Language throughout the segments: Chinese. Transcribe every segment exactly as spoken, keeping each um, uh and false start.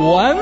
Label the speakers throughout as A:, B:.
A: 文。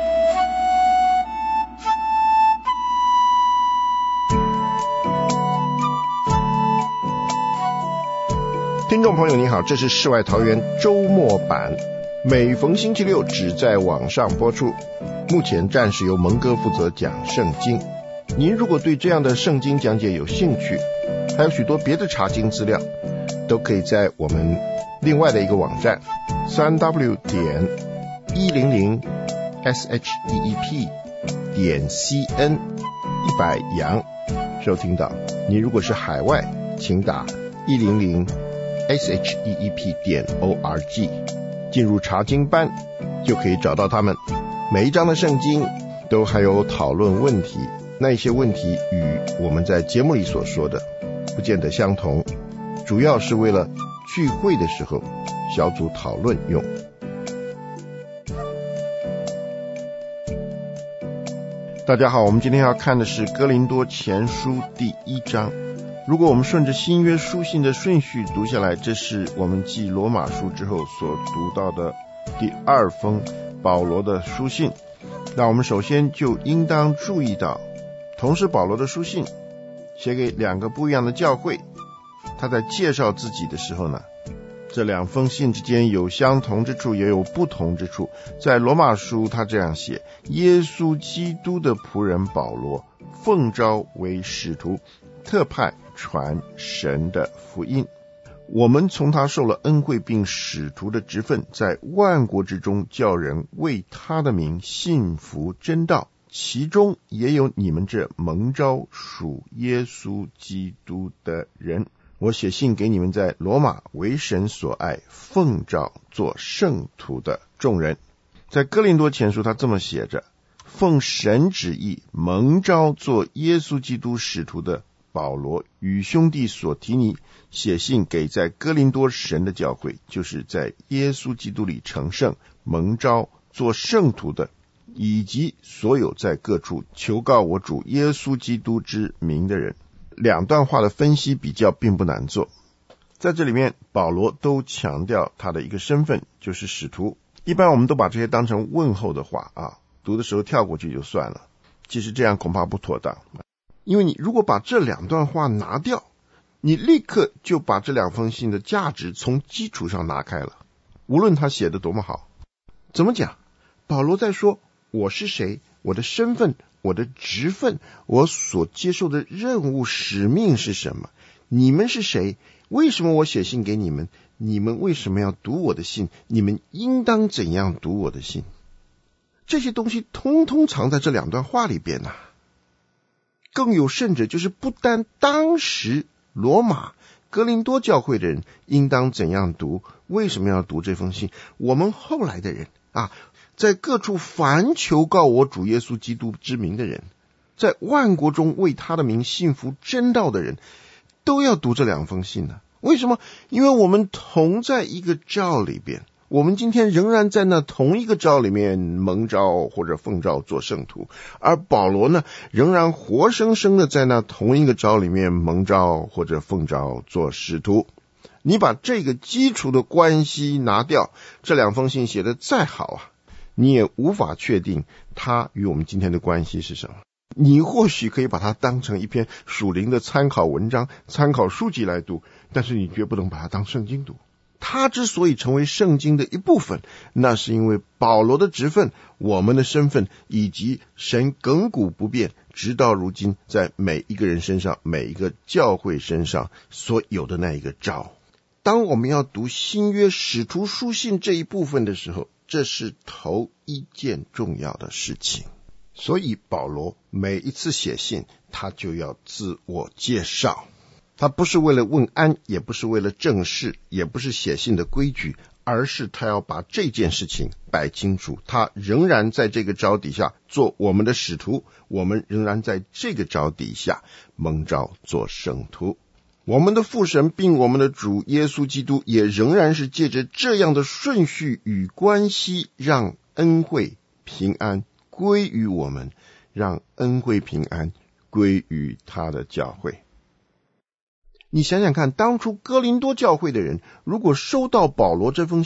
B: 听众朋友你好，这是世外桃源周末版，每逢星期六只在网上播出。目前暂时由蒙哥负责讲圣经。您如果对这样的圣经讲解有兴趣，还有许多别的查经资料，都可以在我们另外的一个网站 三 w 点一零零 s h e e p 点 c n 一百洋收听到。你如果是海外，请打一零零 s h e e p 点 org 进入查经班，就可以找到他们。每一章的圣经都还有讨论问题，那一些问题与我们在节目里所说的不见得相同，主要是为了聚会的时候小组讨论用。大家好，我们今天要看的是哥林多前书第一章。如果我们顺着新约书信的顺序读下来，这是我们继罗马书之后所读到的第二封保罗的书信。那我们首先就应当注意到，同时保罗的书信写给两个不一样的教会，他在介绍自己的时候呢，这两封信之间有相同之处也有不同之处。在罗马书他这样写：耶稣基督的仆人保罗，奉召为使徒，特派传神的福音。我们从他受了恩惠并使徒的职分，在万国之中叫人为他的名信服真道，其中也有你们这蒙召属耶稣基督的人。我写信给你们在罗马为神所爱，奉召做圣徒的众人。在哥林多前书他这么写着：奉神旨意蒙召做耶稣基督使徒的保罗与兄弟所提尼，写信给在哥林多神的教会，就是在耶稣基督里成圣蒙召做圣徒的，以及所有在各处求告我主耶稣基督之名的人。两段话的分析比较并不难做，在这里面保罗都强调他的一个身份，就是使徒。一般我们都把这些当成问候的话啊，读的时候跳过去就算了，其实这样恐怕不妥当。因为你如果把这两段话拿掉，你立刻就把这两封信的价值从基础上拿开了。无论他写的多么好，怎么讲，保罗在说我是谁，我的身份，我的职分，我所接受的任务使命是什么，你们是谁，为什么我写信给你们，你们为什么要读我的信，你们应当怎样读我的信，这些东西通通藏在这两段话里边啊。更有甚者，就是不单当时罗马哥林多教会的人应当怎样读，为什么要读这封信，我们后来的人啊，在各处凡求告我主耶稣基督之名的人，在万国中为他的名信服真道的人，都要读这两封信呢。为什么？因为我们同在一个召里边，我们今天仍然在那同一个召里面蒙召或者奉召做圣徒，而保罗呢，仍然活生生的在那同一个召里面蒙召或者奉召做使徒。你把这个基础的关系拿掉，这两封信写得再好啊，你也无法确定它与我们今天的关系是什么。你或许可以把它当成一篇属灵的参考文章、参考书籍来读，但是你绝不能把它当圣经读。它之所以成为圣经的一部分，那是因为保罗的职分、我们的身份，以及神亘古不变，直到如今在每一个人身上、每一个教会身上所有的那一个召。当我们要读新约使徒书信这一部分的时候，这是头一件重要的事情。所以保罗每一次写信，他就要自我介绍。他不是为了问安，也不是为了正事，也不是写信的规矩，而是他要把这件事情摆清楚。他仍然在这个召底下做我们的使徒，我们仍然在这个召底下蒙召做圣徒。我们的父神并我们的主耶稣基督也仍然是借着这样的顺序与关系，让恩惠平安归于我们，让恩惠平安归于他的教会。你想想看，当初哥林多教会的人如果收到保罗这封信，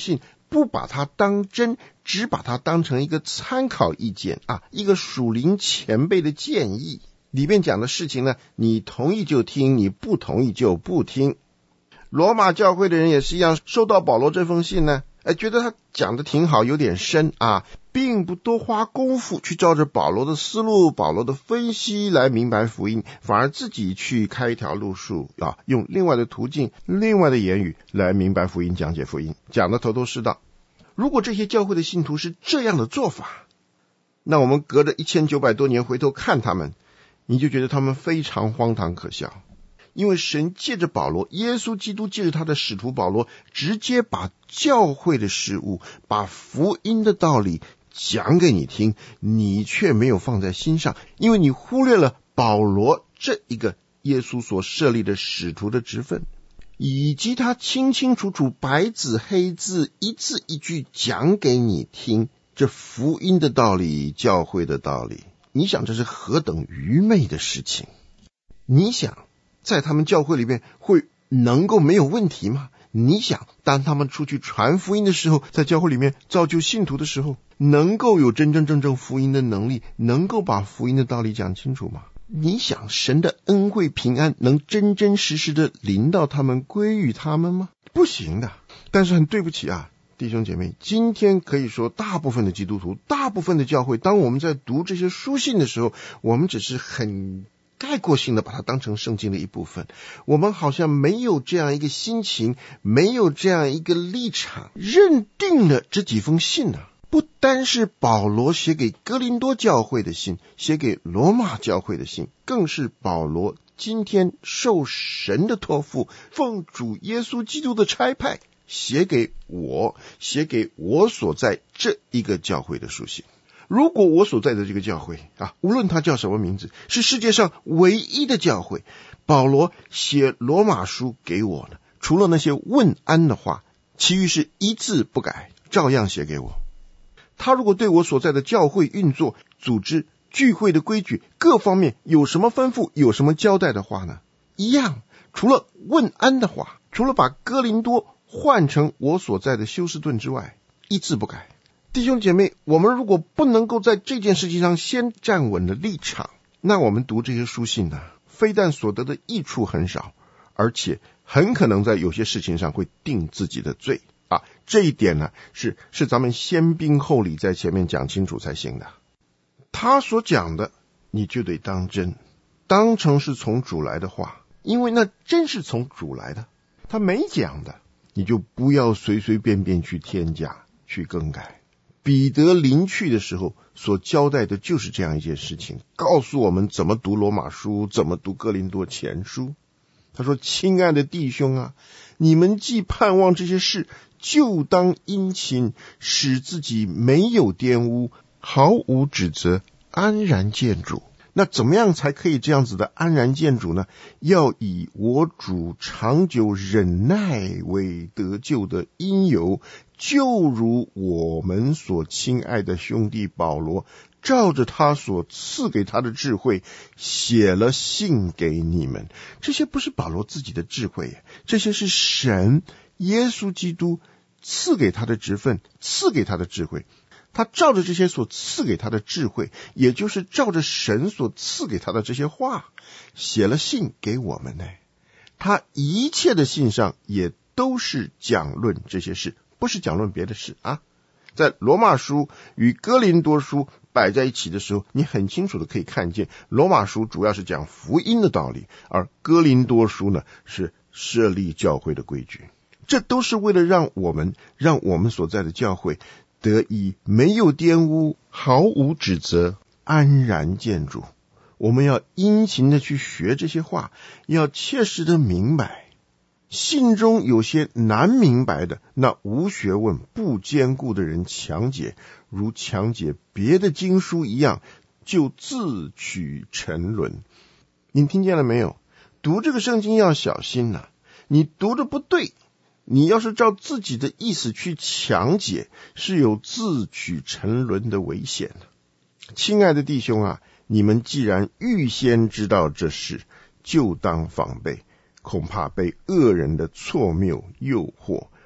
B: 不把它当真，只把它当成一个参考意见啊，一个属灵前辈的建议。里面讲的事情呢，你同意就听，你不同意就不听。罗马教会的人也是一样，收到保罗这封信呢，哎，觉得他讲的挺好，有点深啊，并不多花功夫去照着保罗的思路、保罗的分析来明白福音，反而自己去开一条路数啊，用另外的途径、另外的言语来明白福音、讲解福音，讲得头头是道。如果这些教会的信徒是这样的做法，那我们隔着一千九百多年回头看他们，你就觉得他们非常荒唐可笑。因为神借着保罗，耶稣基督借着他的使徒保罗，直接把教会的事物，把福音的道理讲给你听，你却没有放在心上，因为你忽略了保罗这一个耶稣所设立的使徒的职分，以及他清清楚楚白纸黑字一字一句讲给你听这福音的道理，教会的道理。你想这是何等愚昧的事情？你想在他们教会里面会能够没有问题吗？你想当他们出去传福音的时候，在教会里面造就信徒的时候，能够有真真正正福音的能力，能够把福音的道理讲清楚吗？你想神的恩惠平安能真真实实的临到他们，归于他们吗？不行的。但是很对不起啊，弟兄姐妹，今天可以说大部分的基督徒，大部分的教会，当我们在读这些书信的时候，我们只是很概括性的把它当成圣经的一部分，我们好像没有这样一个心情，没有这样一个立场，认定了这几封信啊，不单是保罗写给哥林多教会的信，写给罗马教会的信，更是保罗今天受神的托付，奉主耶稣基督的差派，写给我，写给我所在这一个教会的书信。如果我所在的这个教会啊，无论它叫什么名字，是世界上唯一的教会，保罗写罗马书给我呢，除了那些问安的话，其余是一字不改，照样写给我。他如果对我所在的教会运作、组织、聚会的规矩各方面有什么吩咐，有什么交代的话呢，一样，除了问安的话，除了把哥林多换成我所在的休斯顿之外，一字不改。弟兄姐妹，我们如果不能够在这件事情上先站稳了立场，那我们读这些书信呢，非但所得的益处很少，而且很可能在有些事情上会定自己的罪啊。这一点呢，是是咱们先兵后礼在前面讲清楚才行的。他所讲的，你就得当真，当成是从主来的话，因为那真是从主来的。他没讲的，你就不要随随便便去添加、去更改。彼得临去的时候所交代的就是这样一件事情，告诉我们怎么读罗马书，怎么读哥林多前书。他说，亲爱的弟兄啊，你们既盼望这些事，就当殷勤，使自己没有玷污，毫无指责，安然见主。那怎么样才可以这样子的安然见主呢？要以我主长久忍耐为得救的因由，就如我们所亲爱的兄弟保罗照着他所赐给他的智慧写了信给你们。这些不是保罗自己的智慧，这些是神耶稣基督赐给他的职分，赐给他的智慧。他照着这些所赐给他的智慧，也就是照着神所赐给他的这些话，写了信给我们呢。他一切的信上也都是讲论这些事，不是讲论别的事啊。在罗马书与哥林多书摆在一起的时候，你很清楚的可以看见，罗马书主要是讲福音的道理，而哥林多书呢是设立教会的规矩。这都是为了让我们让我们所在的教会得以没有玷污，毫无指责，安然见主。我们要殷勤的去学这些话，要切实的明白。信中有些难明白的，那无学问不坚固的人强解，如强解别的经书一样，就自取沉沦。你听见了没有？读这个圣经要小心啊，你读的不对，你要是照自己的意思去强解，是有自取沉沦的危险的。亲爱的弟兄啊，你们既然预先知道这事，就当防备，恐怕被恶人的错谬诱惑，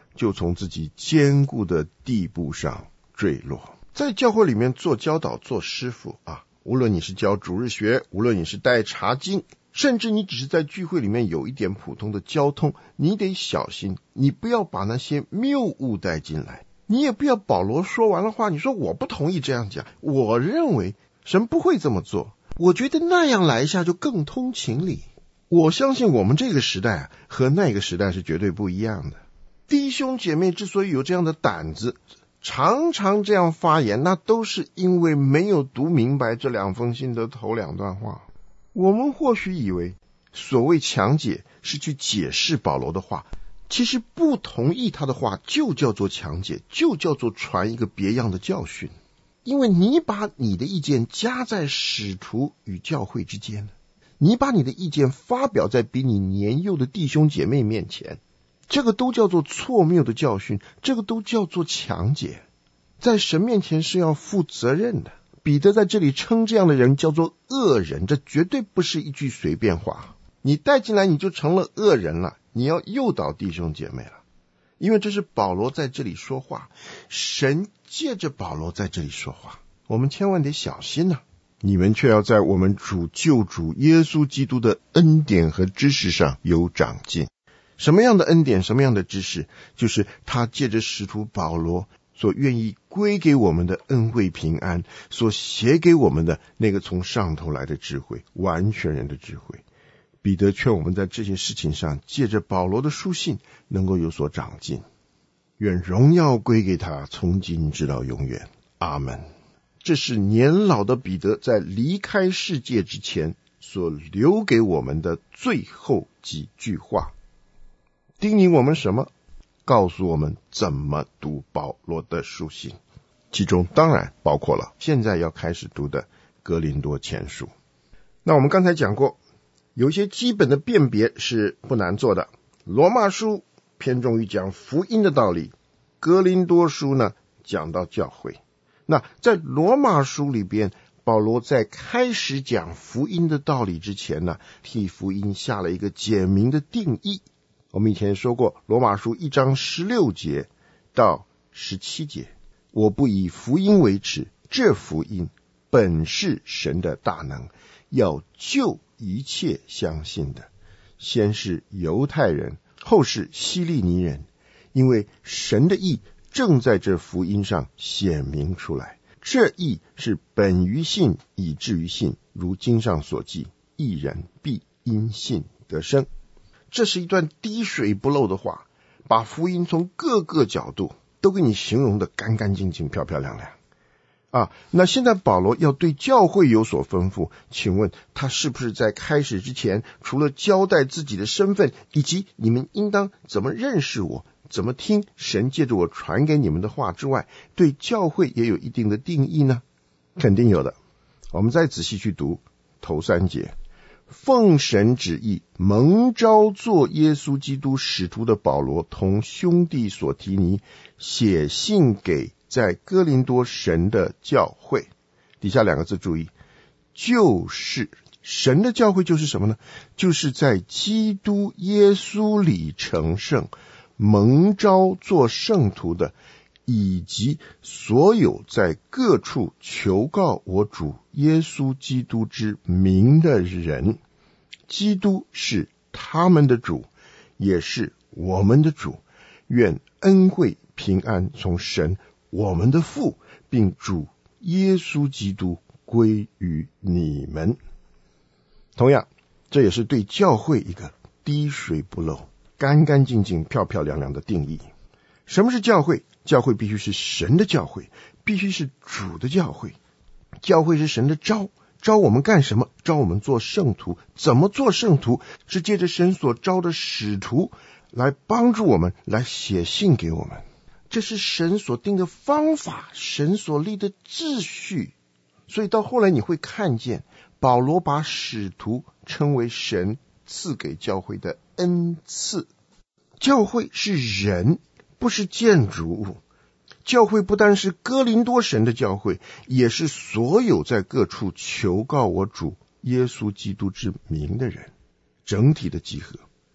B: 就从自己坚固的地步上坠落。在教会里面做教导做师傅啊，无论你是教主日学，无论你是带查经，甚至你只是在聚会里面有一点普通的交通，你得小心，你不要把那些谬误带进来。你也不要保罗说完了话，你说我不同意这样讲，我认为神不会这么做，我觉得那样来一下就更通情理。我相信我们这个时代啊，和那个时代是绝对不一样的。弟兄姐妹之所以有这样的胆子，常常这样发言，那都是因为没有读明白这两封信的头两段话。我们或许以为所谓强解是去解释保罗的话，其实不同意他的话就叫做强解，就叫做传一个别样的教训。因为你把你的意见加在使徒与教会之间，你把你的意见发表在比你年幼的弟兄姐妹面前，这个都叫做错谬的教训，这个都叫做强解。在神面前是要负责任的。彼得在这里称这样的人叫做恶人，这绝对不是一句随便话。你带进来你就成了恶人了，你要诱导弟兄姐妹了。因为这是保罗在这里说话，神借着保罗在这里说话，我们千万得小心呐、啊！你们却要在我们主救主耶稣基督的恩典和知识上有长进。什么样的恩典，什么样的知识？就是他借着使徒保罗所愿意归给我们的恩惠平安，所写给我们的那个从上头来的智慧，完全人的智慧。彼得劝我们在这些事情上借着保罗的书信能够有所长进。愿荣耀归给他，从今直到永远。阿们。这是年老的彼得在离开世界之前所留给我们的最后几句话。叮咛我们什么？告诉我们怎么读保罗的书信，其中当然包括了现在要开始读的哥林多前书。那我们刚才讲过，有一些基本的辨别是不难做的。罗马书偏重于讲福音的道理，哥林多书呢讲到教会。那在罗马书里边，保罗在开始讲福音的道理之前呢，替福音下了一个简明的定义。我们以前说过，罗马书一章十六节到十七节，我不以福音为耻，这福音本是神的大能，要救一切相信的，先是犹太人，后是希利尼人，因为神的义正在这福音上显明出来。这义是本于信，以至于信，如经上所记，义人必因信得生。这是一段滴水不漏的话，把福音从各个角度都给你形容的干干净净、漂漂亮亮啊。那现在保罗要对教会有所吩咐，请问他是不是在开始之前，除了交代自己的身份，以及你们应当怎么认识我，怎么听神借着我传给你们的话之外，对教会也有一定的定义呢？肯定有的。我们再仔细去读头三节，奉神旨意蒙召做耶稣基督使徒的保罗，同兄弟所提尼，写信给在哥林多神的教会。底下两个字注意，就是神的教会就是什么呢？就是在基督耶稣里成圣，蒙召做圣徒的，以及所有在各处求告我主耶稣基督之名的人。基督是他们的主，也是我们的主。愿恩惠平安从神我们的父，并主耶稣基督归于你们。同样，这也是对教会一个滴水不漏、干干净净、漂漂亮亮的定义。什么是教会？教会必须是神的教会，必须是主的教会。教会是神的召，召我们干什么？召我们做圣徒。怎么做圣徒？是借着神所召的使徒来帮助我们，来写信给我们。这是神所定的方法，神所立的秩序。所以到后来你会看见，保罗把使徒称为神赐给教会的恩赐。教会是人，不是建筑物。教会不单是哥林多神的教会，也是所有在各处求告我主耶稣基督之名的人，整体的集合。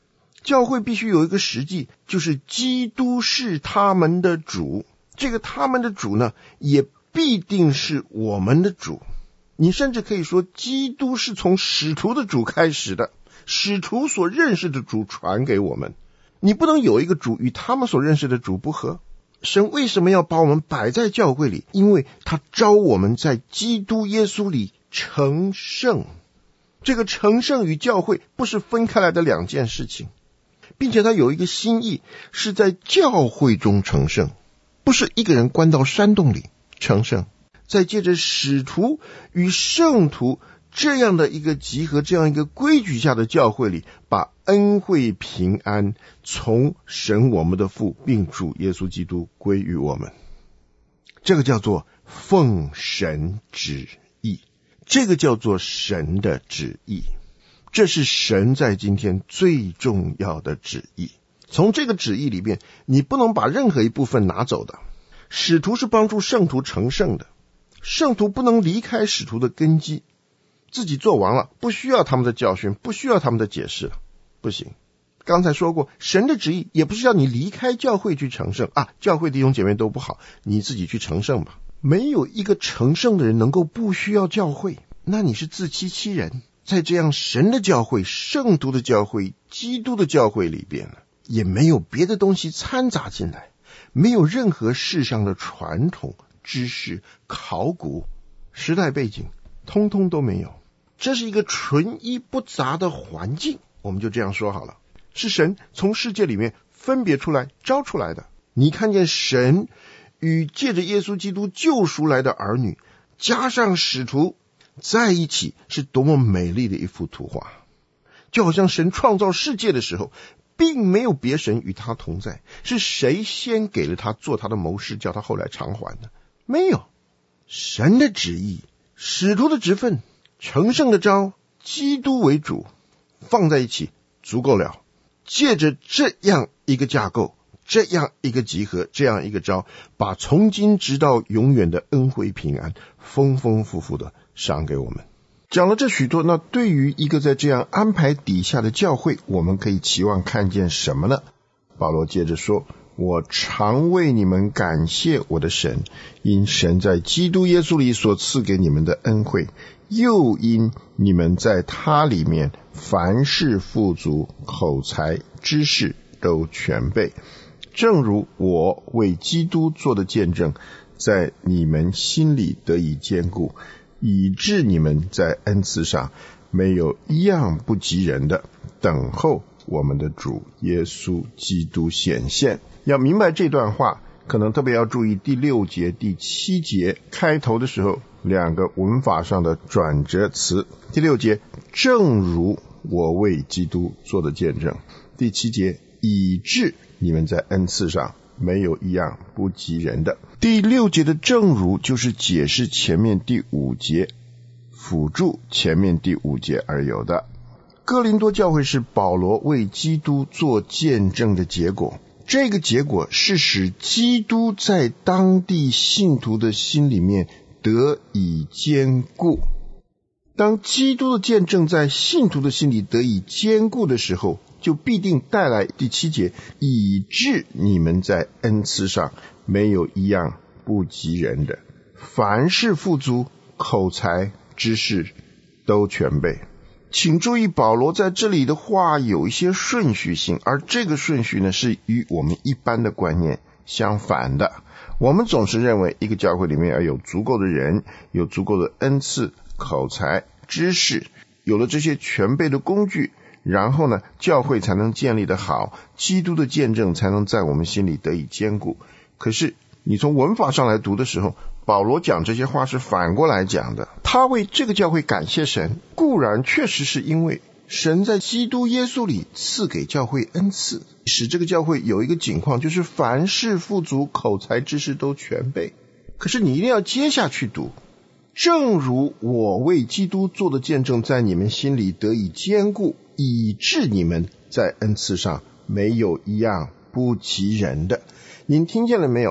B: 教会必须有一个实际，就是基督是他们的主。这个他们的主呢，也必定是我们的主。你甚至可以说，基督是从使徒的主开始的，使徒所认识的主传给我们。你不能有一个主与他们所认识的主不合。神为什么要把我们摆在教会里？因为他召我们在基督耶稣里成圣。这个成圣与教会不是分开来的两件事情，并且他有一个心意，是在教会中成圣，不是一个人关到山洞里成圣。再借着使徒与圣徒这样的一个集合，这样一个规矩下的教会里，把恩惠平安从神我们的父并主耶稣基督归于我们。这个叫做奉神旨意，这个叫做神的旨意，这是神在今天最重要的旨意。从这个旨意里面，你不能把任何一部分拿走的。使徒是帮助圣徒成圣的，圣徒不能离开使徒的根基，自己做完了，不需要他们的教训，不需要他们的解释了，不行。刚才说过，神的旨意也不是要你离开教会去成圣啊，教会弟兄姐妹都不好，你自己去成圣吧。没有一个成圣的人能够不需要教会，那你是自欺欺人。在这样神的教会、圣徒的教会、基督的教会里边，也没有别的东西掺杂进来，没有任何世上的传统、知识、考古、时代背景，通通都没有。这是一个纯一不杂的环境，我们就这样说好了，是神从世界里面分别出来招出来的。你看见神与借着耶稣基督救赎来的儿女加上使徒在一起，是多么美丽的一幅图画。就好像神创造世界的时候，并没有别神与他同在，是谁先给了他做他的谋士，叫他后来偿还的？没有。神的旨意、使徒的职分、成圣的召、基督为主放在一起足够了。借着这样一个架构，这样一个集合，这样一个召，把从今直到永远的恩惠平安丰丰富富的赏给我们。讲了这许多，那对于一个在这样安排底下的教会，我们可以期望看见什么呢？保罗接着说，我常为你们感谢我的神，因神在基督耶稣里所赐给你们的恩惠，又因你们在他里面凡事富足，口才知识都全备，正如我为基督做的见证，在你们心里得以坚固，以致你们在恩赐上没有一样不及人的，等候我们的主耶稣基督显现。要明白这段话，可能特别要注意第六节、第七节开头的时候两个文法上的转折词。第六节，正如我为基督做的见证；第七节，以致你们在恩赐上没有一样不及人的。第六节的正如就是解释前面第五节，辅助前面第五节而有的。哥林多教会是保罗为基督做见证的结果，这个结果是使基督在当地信徒的心里面得以坚固。当基督的见证在信徒的心里得以坚固的时候，就必定带来第七节，以致你们在恩赐上没有一样不及人的，凡事富足，口才知识都全备。请注意，保罗在这里的话有一些顺序性，而这个顺序呢，是与我们一般的观念相反的。我们总是认为一个教会里面要有足够的人，有足够的恩赐、口才、知识，有了这些全备的工具，然后呢，教会才能建立得好，基督的见证才能在我们心里得以坚固。可是你从文法上来读的时候，保罗讲这些话是反过来讲的。他为这个教会感谢神，固然确实是因为神在基督耶稣里赐给教会恩赐，使这个教会有一个景况，就是凡事富足，口才知识都全备。可是你一定要接下去读，正如我为基督做的见证，在你们心里得以坚固，以致你们在恩赐上没有一样不及人的。您听见了没有？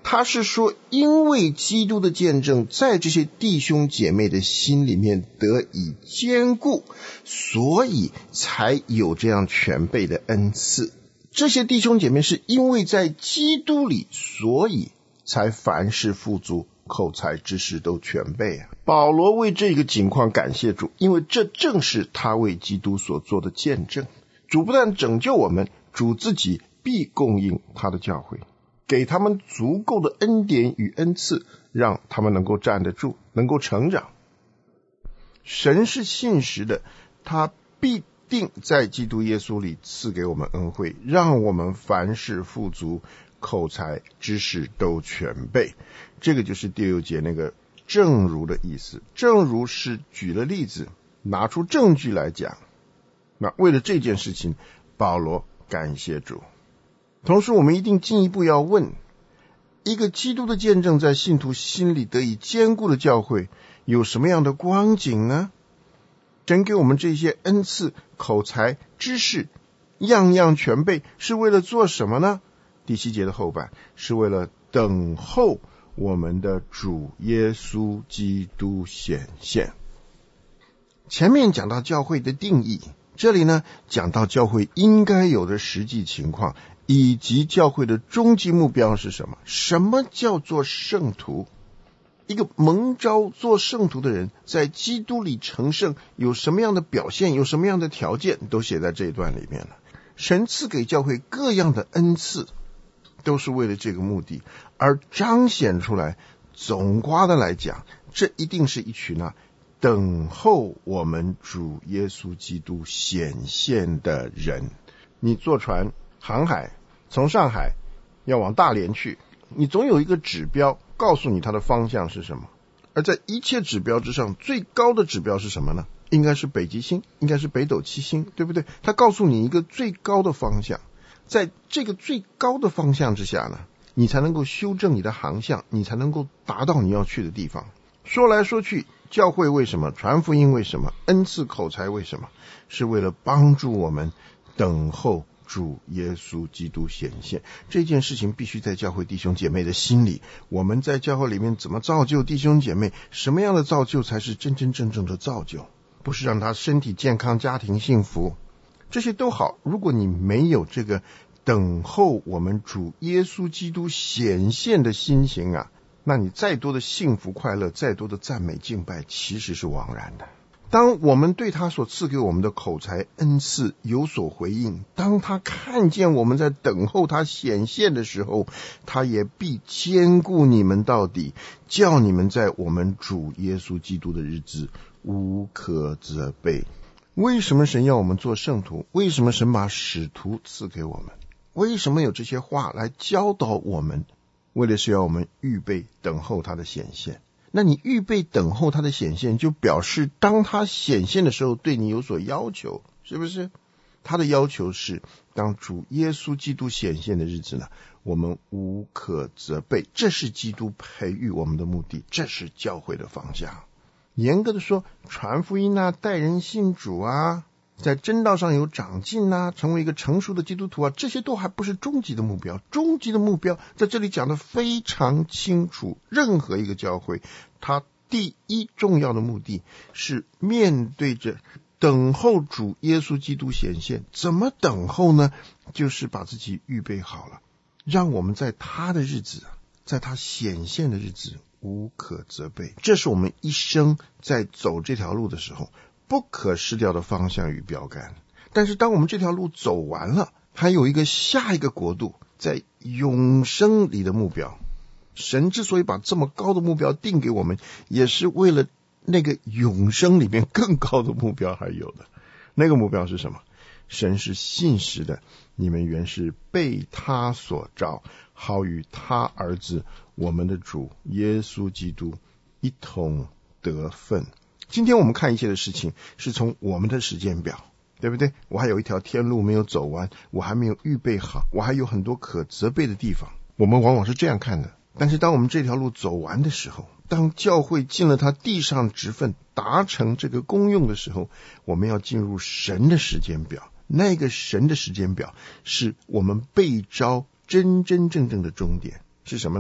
B: 他是说，因为基督的见证在这些弟兄姐妹的心里面得以坚固，所以才有这样全备的恩赐。这些弟兄姐妹是因为在基督里，所以才凡事富足，口才知识都全备啊。保罗为这个情况感谢主，因为这正是他为基督所做的见证。主不但拯救我们，主自己必供应他的教会，给他们足够的恩典与恩赐，让他们能够站得住，能够成长。神是信实的，他必定在基督耶稣里赐给我们恩惠，让我们凡事富足，口才知识都全备。这个就是第六节那个正如的意思。正如是举了例子，拿出证据来讲。那为了这件事情，保罗感谢主。同时我们一定进一步要问，一个基督的见证在信徒心里得以坚固的教会有什么样的光景呢？神给我们这些恩赐、口才、知识样样全备，是为了做什么呢？第七节的后半是为了等候我们的主耶稣基督显现。前面讲到教会的定义，这里呢讲到教会应该有的实际情况，以及教会的终极目标是什么？什么叫做圣徒？一个蒙召做圣徒的人在基督里成圣有什么样的表现，有什么样的条件，都写在这一段里面了。神赐给教会各样的恩赐，都是为了这个目的而彰显出来。总括的来讲，这一定是一群啊等候我们主耶稣基督显现的人。你坐船航海，从上海要往大连去，你总有一个指标告诉你它的方向是什么。而在一切指标之上，最高的指标是什么呢？应该是北极星，应该是北斗七星，对不对？它告诉你一个最高的方向，在这个最高的方向之下呢，你才能够修正你的航向，你才能够达到你要去的地方。说来说去，教会为什么？传福音为什么？恩赐口才为什么？是为了帮助我们等候主耶稣基督显现。这件事情必须在教会弟兄姐妹的心里。我们在教会里面怎么造就弟兄姐妹？什么样的造就才是真真正正的造就？不是让他身体健康、家庭幸福，这些都好。如果你没有这个等候我们主耶稣基督显现的心情啊，那你再多的幸福快乐，再多的赞美敬拜，其实是枉然的。当我们对他所赐给我们的口才恩赐有所回应，当他看见我们在等候他显现的时候，他也必坚固你们到底，叫你们在我们主耶稣基督的日子无可责备。为什么神要我们做圣徒？为什么神把使徒赐给我们？为什么有这些话来教导我们？为的是要我们预备等候他的显现。那你预备等候他的显现，就表示当他显现的时候对你有所要求，是不是？他的要求是，当主耶稣基督显现的日子呢，我们无可责备。这是基督培育我们的目的，这是教会的方向。严格的说，传福音啊，带人信主啊，在真道上有长进啊，成为一个成熟的基督徒啊，这些都还不是终极的目标。终极的目标在这里讲得非常清楚，任何一个教会，它第一重要的目的是面对着等候主耶稣基督显现。怎么等候呢？就是把自己预备好了，让我们在他的日子，在他显现的日子无可责备。这是我们一生在走这条路的时候不可失掉的方向与标杆。但是当我们这条路走完了，还有一个下一个国度，在永生里的目标。神之所以把这么高的目标定给我们，也是为了那个永生里面更高的目标还有的。那个目标是什么？神是信实的，你们原是被他所召，好与他儿子我们的主耶稣基督一同得分。今天我们看一切的事情是从我们的时间表，对不对？我还有一条天路没有走完，我还没有预备好，我还有很多可责备的地方。我们往往是这样看的。但是当我们这条路走完的时候，当教会尽了他地上职分，达成这个功用的时候，我们要进入神的时间表。那个神的时间表是我们被召真真正正的终点是什么呢？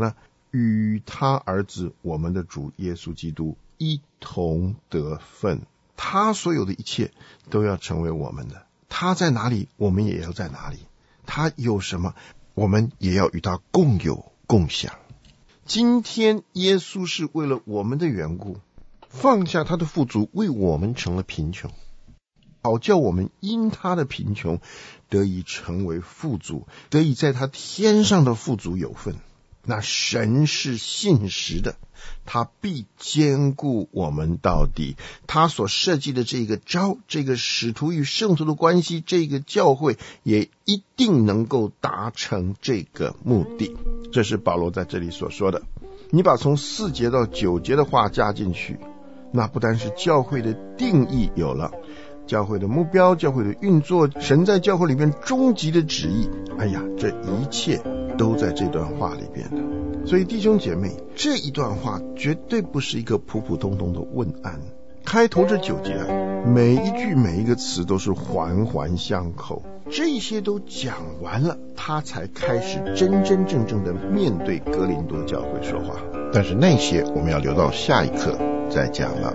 B: 与他儿子我们的主耶稣基督一同得分。他所有的一切都要成为我们的，他在哪里我们也要在哪里，他有什么我们也要与他共有共享。今天耶稣是为了我们的缘故放下他的富足，为我们成了贫穷，好叫我们因他的贫穷得以成为富足，得以在他天上的富足有份。那神是信实的，他必坚固我们到底。他所设计的这个招，这个使徒与圣徒的关系，这个教会也一定能够达成这个目的。这是保罗在这里所说的。你把从四节到九节的话加进去，那不单是教会的定义有了，教会的目标，教会的运作，神在教会里面终极的旨意，哎呀，这一切都在这段话里边的。所以弟兄姐妹，这一段话绝对不是一个普普通通的问安。开头这九节啊，每一句每一个词都是环环相扣，这些都讲完了，他才开始真真正正的面对哥林多教会说话。但是那些我们要留到下一课再讲了。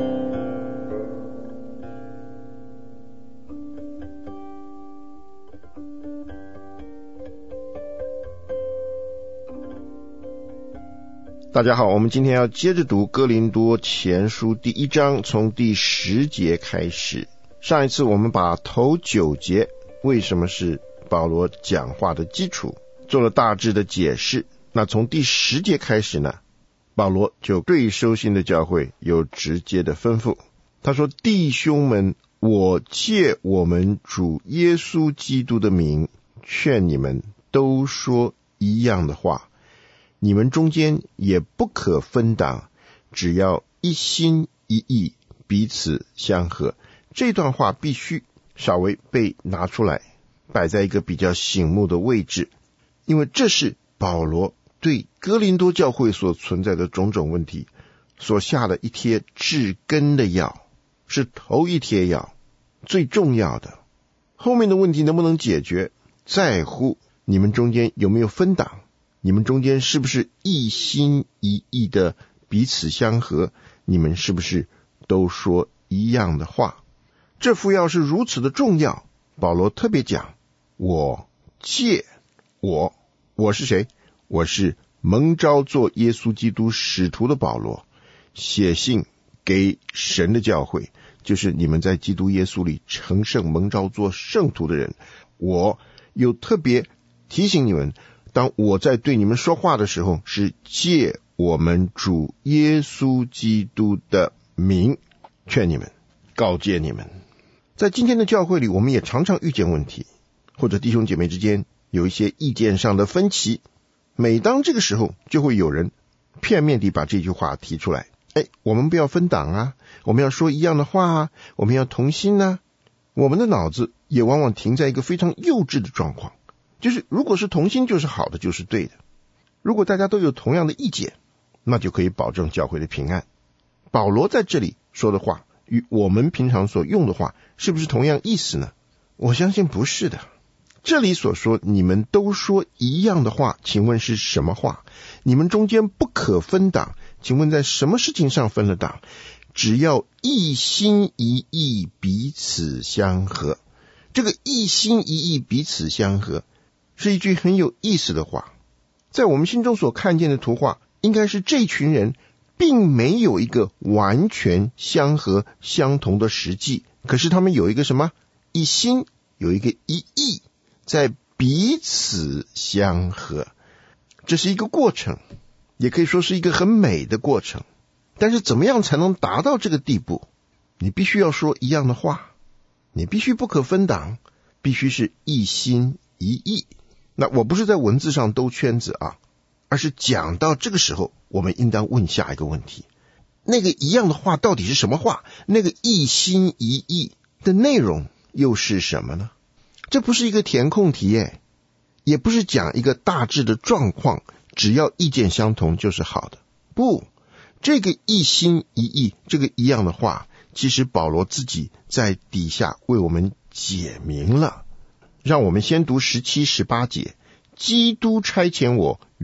B: 大家好，我们今天要接着读哥林多前书第一章，从第十节开始。上一次我们把头九节为什么是保罗讲话的基础做了大致的解释。那从第十节开始呢，保罗就对收信的教会有直接的吩咐。他说，弟兄们，我借我们主耶稣基督的名劝你们都说一样的话，你们中间也不可分党，只要一心一意，彼此相合。这段话必须稍微被拿出来，摆在一个比较醒目的位置，因为这是保罗对哥林多教会所存在的种种问题所下的一贴治根的药，是头一贴药，最重要的。后面的问题能不能解决，在乎你们中间有没有分党，你们中间是不是一心一意的彼此相合，你们是不是都说一样的话。这副药是如此的重要，保罗特别讲，我借我我是谁？我是蒙召做耶稣基督使徒的保罗，写信给神的教会，就是你们在基督耶稣里成圣蒙召做圣徒的人。我有特别提醒你们，当我在对你们说话的时候，是借我们主耶稣基督的名劝你们，告诫你们。在今天的教会里，我们也常常遇见问题，或者弟兄姐妹之间有一些意见上的分歧，每当这个时候，就会有人片面地把这句话提出来，哎，我们不要分党啊，我们要说一样的话啊，我们要同心啊。我们的脑子也往往停在一个非常幼稚的状况，就是如果是同心就是好的，就是对的。如果大家都有同样的意见，那就可以保证教会的平安。保罗在这里说的话与我们平常所用的话是不是同样意思呢？我相信不是的。这里所说你们都说一样的话，请问是什么话？你们中间不可分党，请问在什么事情上分了党？只要一心一意彼此相合。这个一心一意彼此相合是一句很有意思的话。在我们心中所看见的图画，应该是这群人并没有一个完全相合相同的实际，可是他们有一个什么？一心，有一个一意，在彼此相合。这是一个过程，也可以说是一个很美的过程。但是怎么样才能达到这个地步？你必须要说一样的话，你必须不可分党，必须是一心一意。那我不是在文字上兜圈子啊，而是讲到这个时候，我们应当问下一个问题，那个一样的话到底是什么话？那个一心一意的内容又是什么呢？这不是一个填空题耶，也不是讲一个大致的状况，只要意见相同就是好的。不，这个一心一意，这个一样的话，其实保罗自己在底下为我们解明了。让我们先读十七、十八节。基督差遣我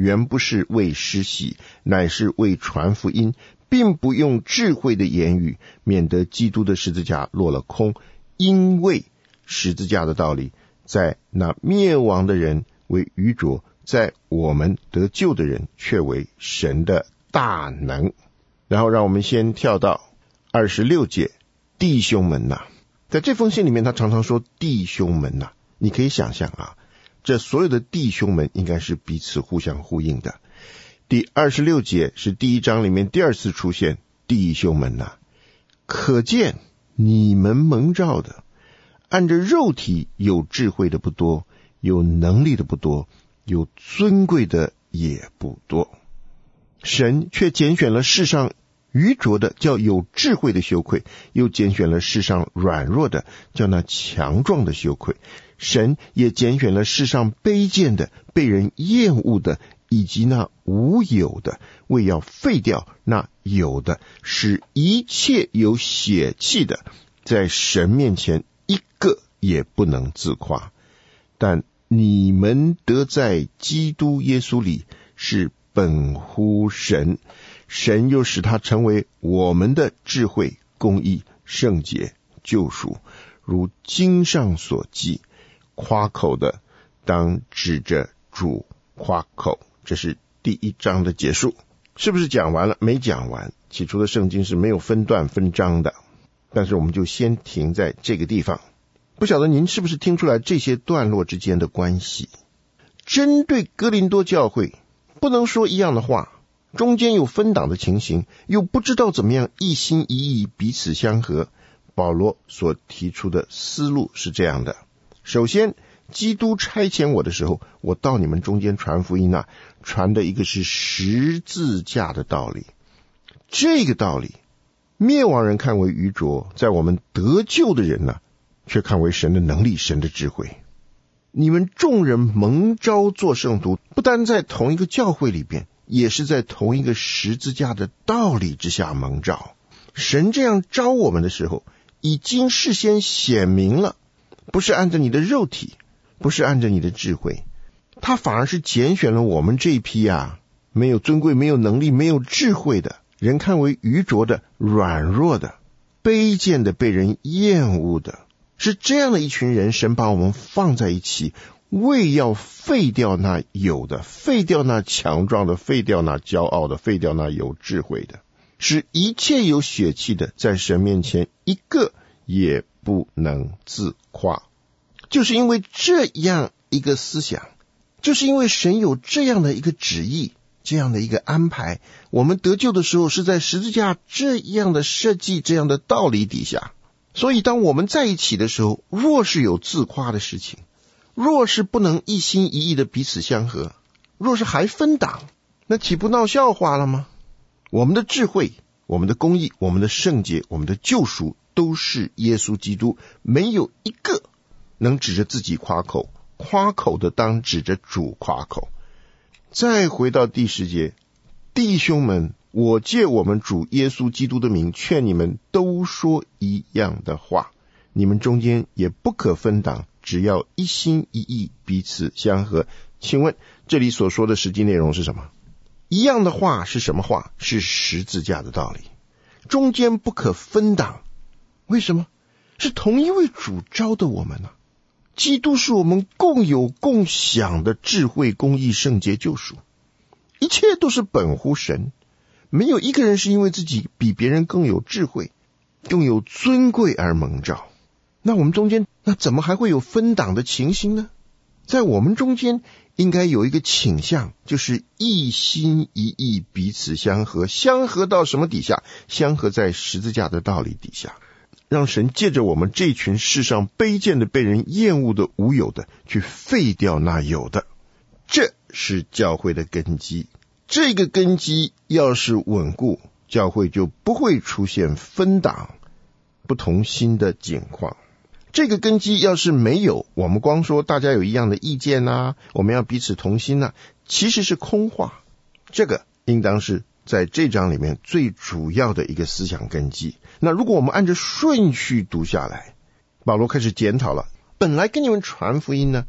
B: 原不是为施洗，乃是为传福音，并不用智慧的言语，免得基督的十字架落了空。因为十字架的道理，在那灭亡的人为愚拙，在我们得救的人却为神的大能。然后让我们先跳到二十六节，弟兄们呐、啊，在这封信里面他常常说弟兄们呐、啊，你可以想象啊，这所有的弟兄们应该是彼此互相呼应的。第二十六节是第一章里面第二次出现弟兄们呐、啊，可见你们蒙召的，按着肉体有智慧的不多，有能力的不多，有尊贵的也不多，神却拣选了世上愚拙的，叫有智慧的羞愧，又拣选了世上软弱的，叫那强壮的羞愧。神也拣选了世上卑贱的，被人厌恶的，以及那无有的，为要废掉那有的，使一切有血气的，在神面前一个也不能自夸。但你们得在基督耶稣里是本乎神，神又使他成为我们的智慧、公义、圣洁、救赎。如经上所记，夸口的当指着主夸口。这是第一章的结束。是不是讲完了？没讲完。起初的圣经是没有分段分章的，但是我们就先停在这个地方。不晓得您是不是听出来这些段落之间的关系？针对哥林多教会，不能说一样的话，中间有分党的情形，又不知道怎么样一心一意彼此相合。保罗所提出的思路是这样的：首先，基督差遣我的时候，我到你们中间传福音啊，传的一个是十字架的道理。这个道理，灭亡人看为愚拙，在我们得救的人呢、啊，却看为神的能力、神的智慧。你们众人蒙召做圣徒，不单在同一个教会里边，也是在同一个十字架的道理之下蒙召。神这样召我们的时候，已经事先显明了，不是按着你的肉体，不是按着你的智慧，他反而是拣选了我们这一批啊，没有尊贵、没有能力、没有智慧的人，看为愚拙的、软弱的、卑贱的、被人厌恶的，是这样的一群人，神把我们放在一起，为要废掉那有的，废掉那强壮的，废掉那骄傲的，废掉那有智慧的，使一切有血气的，在神面前一个也不能自夸。就是因为这样一个思想，就是因为神有这样的一个旨意，这样的一个安排，我们得救的时候是在十字架这样的设计、这样的道理底下。所以当我们在一起的时候，若是有自夸的事情，若是不能一心一意的彼此相合，若是还分党，那岂不闹笑话了吗？我们的智慧、我们的公义、我们的圣洁、我们的救赎，都是耶稣基督，没有一个能指着自己夸口，夸口的当指着主夸口。再回到第十节，弟兄们，我借我们主耶稣基督的名劝你们都说一样的话，你们中间也不可分党，只要一心一意彼此相合。请问这里所说的实际内容是什么？一样的话是什么话？是十字架的道理。中间不可分党，为什么？是同一位主召的我们啊。基督是我们共有共享的智慧、公义、圣洁、救赎，一切都是本乎神，没有一个人是因为自己比别人更有智慧、更有尊贵而蒙召。那我们中间，那怎么还会有分党的情形呢？在我们中间应该有一个倾向，就是一心一意彼此相合。相合到什么底下？相合在十字架的道理底下，让神借着我们这群世上卑贱的、被人厌恶的、无有的，去废掉那有的。这是教会的根基。这个根基要是稳固，教会就不会出现分党、不同心的境况。这个根基要是没有，我们光说大家有一样的意见啊，我们要彼此同心啊，其实是空话。这个应当是在这章里面最主要的一个思想根基。那如果我们按照顺序读下来，保罗开始检讨了，本来跟你们传福音呢，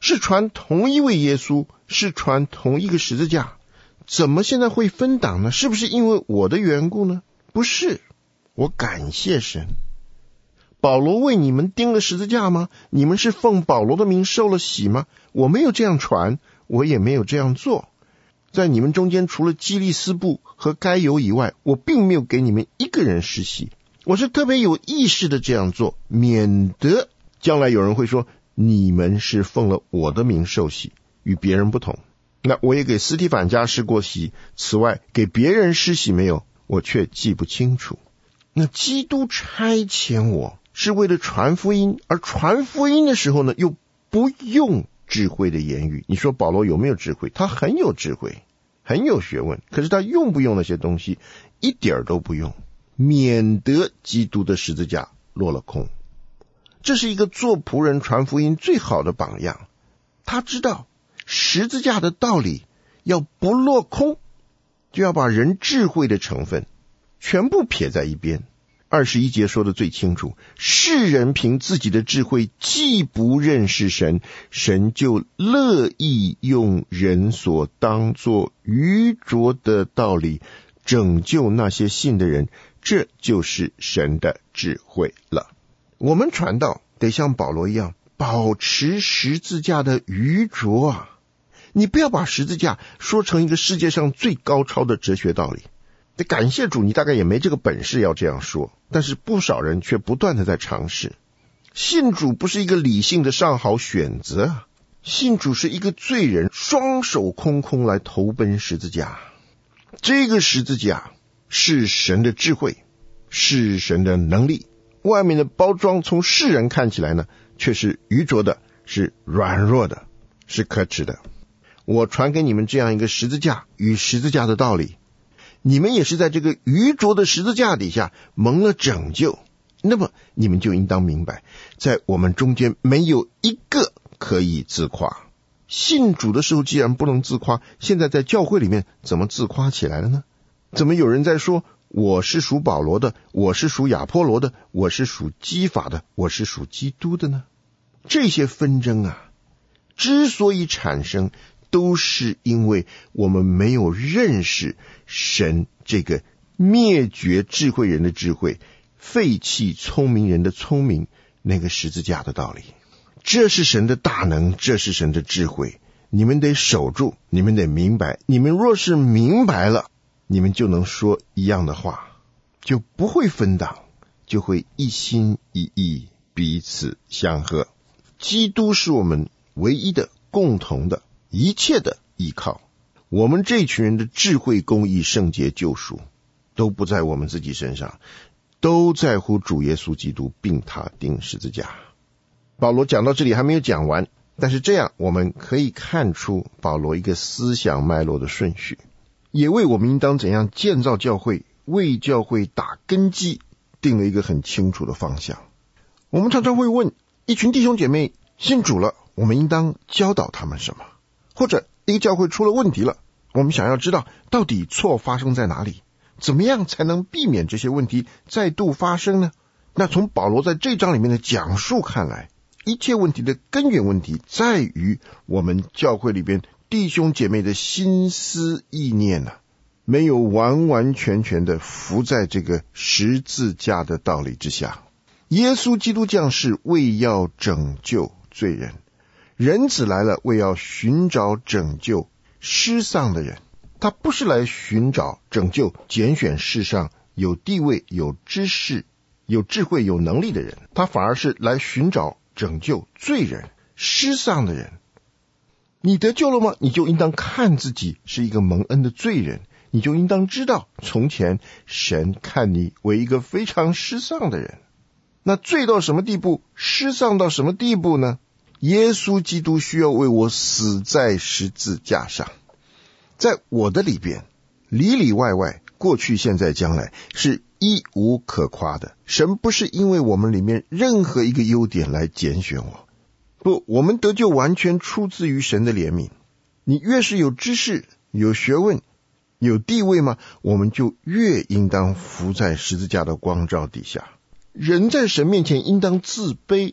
B: 是传同一位耶稣，是传同一个十字架，怎么现在会分党呢？是不是因为我的缘故呢？不是，我感谢神。保罗为你们钉了十字架吗？你们是奉保罗的名受了洗吗？我没有这样传，我也没有这样做。在你们中间，除了基利斯布和该犹以外，我并没有给你们一个人施洗。我是特别有意识的这样做，免得将来有人会说你们是奉了我的名受洗，与别人不同。那我也给司提反家施过洗，此外给别人施洗没有，我却记不清楚。那基督差遣我是为了传福音，而传福音的时候呢，又不用智慧的言语。你说保罗有没有智慧？他很有智慧，很有学问，可是他用不用那些东西？一点都不用，免得基督的十字架落了空。这是一个做仆人传福音最好的榜样。他知道十字架的道理要不落空，就要把人智慧的成分全部撇在一边。二十一节说的最清楚，世人凭自己的智慧既不认识神，神就乐意用人所当作愚拙的道理拯救那些信的人，这就是神的智慧了。我们传道得像保罗一样，保持十字架的愚拙啊！你不要把十字架说成一个世界上最高超的哲学道理。得感谢主，你大概也没这个本事要这样说，但是不少人却不断的在尝试。信主不是一个理性的上好选择啊，信主是一个罪人双手空空来投奔十字架。这个十字架是神的智慧，是神的能力，外面的包装从世人看起来呢，却是愚拙的，是软弱的，是可耻的。我传给你们这样一个十字架与十字架的道理，你们也是在这个愚拙的十字架底下蒙了拯救，那么你们就应当明白，在我们中间没有一个可以自夸。信主的时候既然不能自夸，现在在教会里面怎么自夸起来了呢？怎么有人在说我是属保罗的，我是属亚波罗的，我是属基法的，我是属基督的呢？这些纷争啊，之所以产生，都是因为我们没有认识神这个灭绝智慧人的智慧，废弃聪明人的聪明，那个十字架的道理。这是神的大能，这是神的智慧，你们得守住，你们得明白。你们若是明白了，你们就能说一样的话，就不会分党，就会一心一意，彼此相合。基督是我们唯一的共同的一切的依靠，我们这群人的智慧、公义、圣洁、救赎都不在我们自己身上，都在乎主耶稣基督，并他钉十字架。保罗讲到这里还没有讲完，但是这样我们可以看出保罗一个思想脉络的顺序，也为我们应当怎样建造教会、为教会打根基定了一个很清楚的方向。我们常常会问，一群弟兄姐妹信主了，我们应当教导他们什么？或者一个教会出了问题了，我们想要知道到底错发生在哪里，怎么样才能避免这些问题再度发生呢？那从保罗在这章里面的讲述看来，一切问题的根源问题在于我们教会里边弟兄姐妹的心思意念啊，没有完完全全的服在这个十字架的道理之下。耶稣基督降世为要拯救罪人，人子来了为要寻找拯救失丧的人。他不是来寻找拯救拣选世上有地位、有知识、有智慧、有能力的人，他反而是来寻找拯救罪人、失丧的人。你得救了吗？你就应当看自己是一个蒙恩的罪人，你就应当知道从前神看你为一个非常失丧的人。那罪到什么地步，失丧到什么地步呢？耶稣基督需要为我死在十字架上，在我的里边，里里外外，过去现在将来，是一无可夸的。神不是因为我们里面任何一个优点来拣选我，不，我们得救完全出自于神的怜悯。你越是有知识、有学问、有地位吗？我们就越应当伏在十字架的光照底下。人在神面前应当自卑，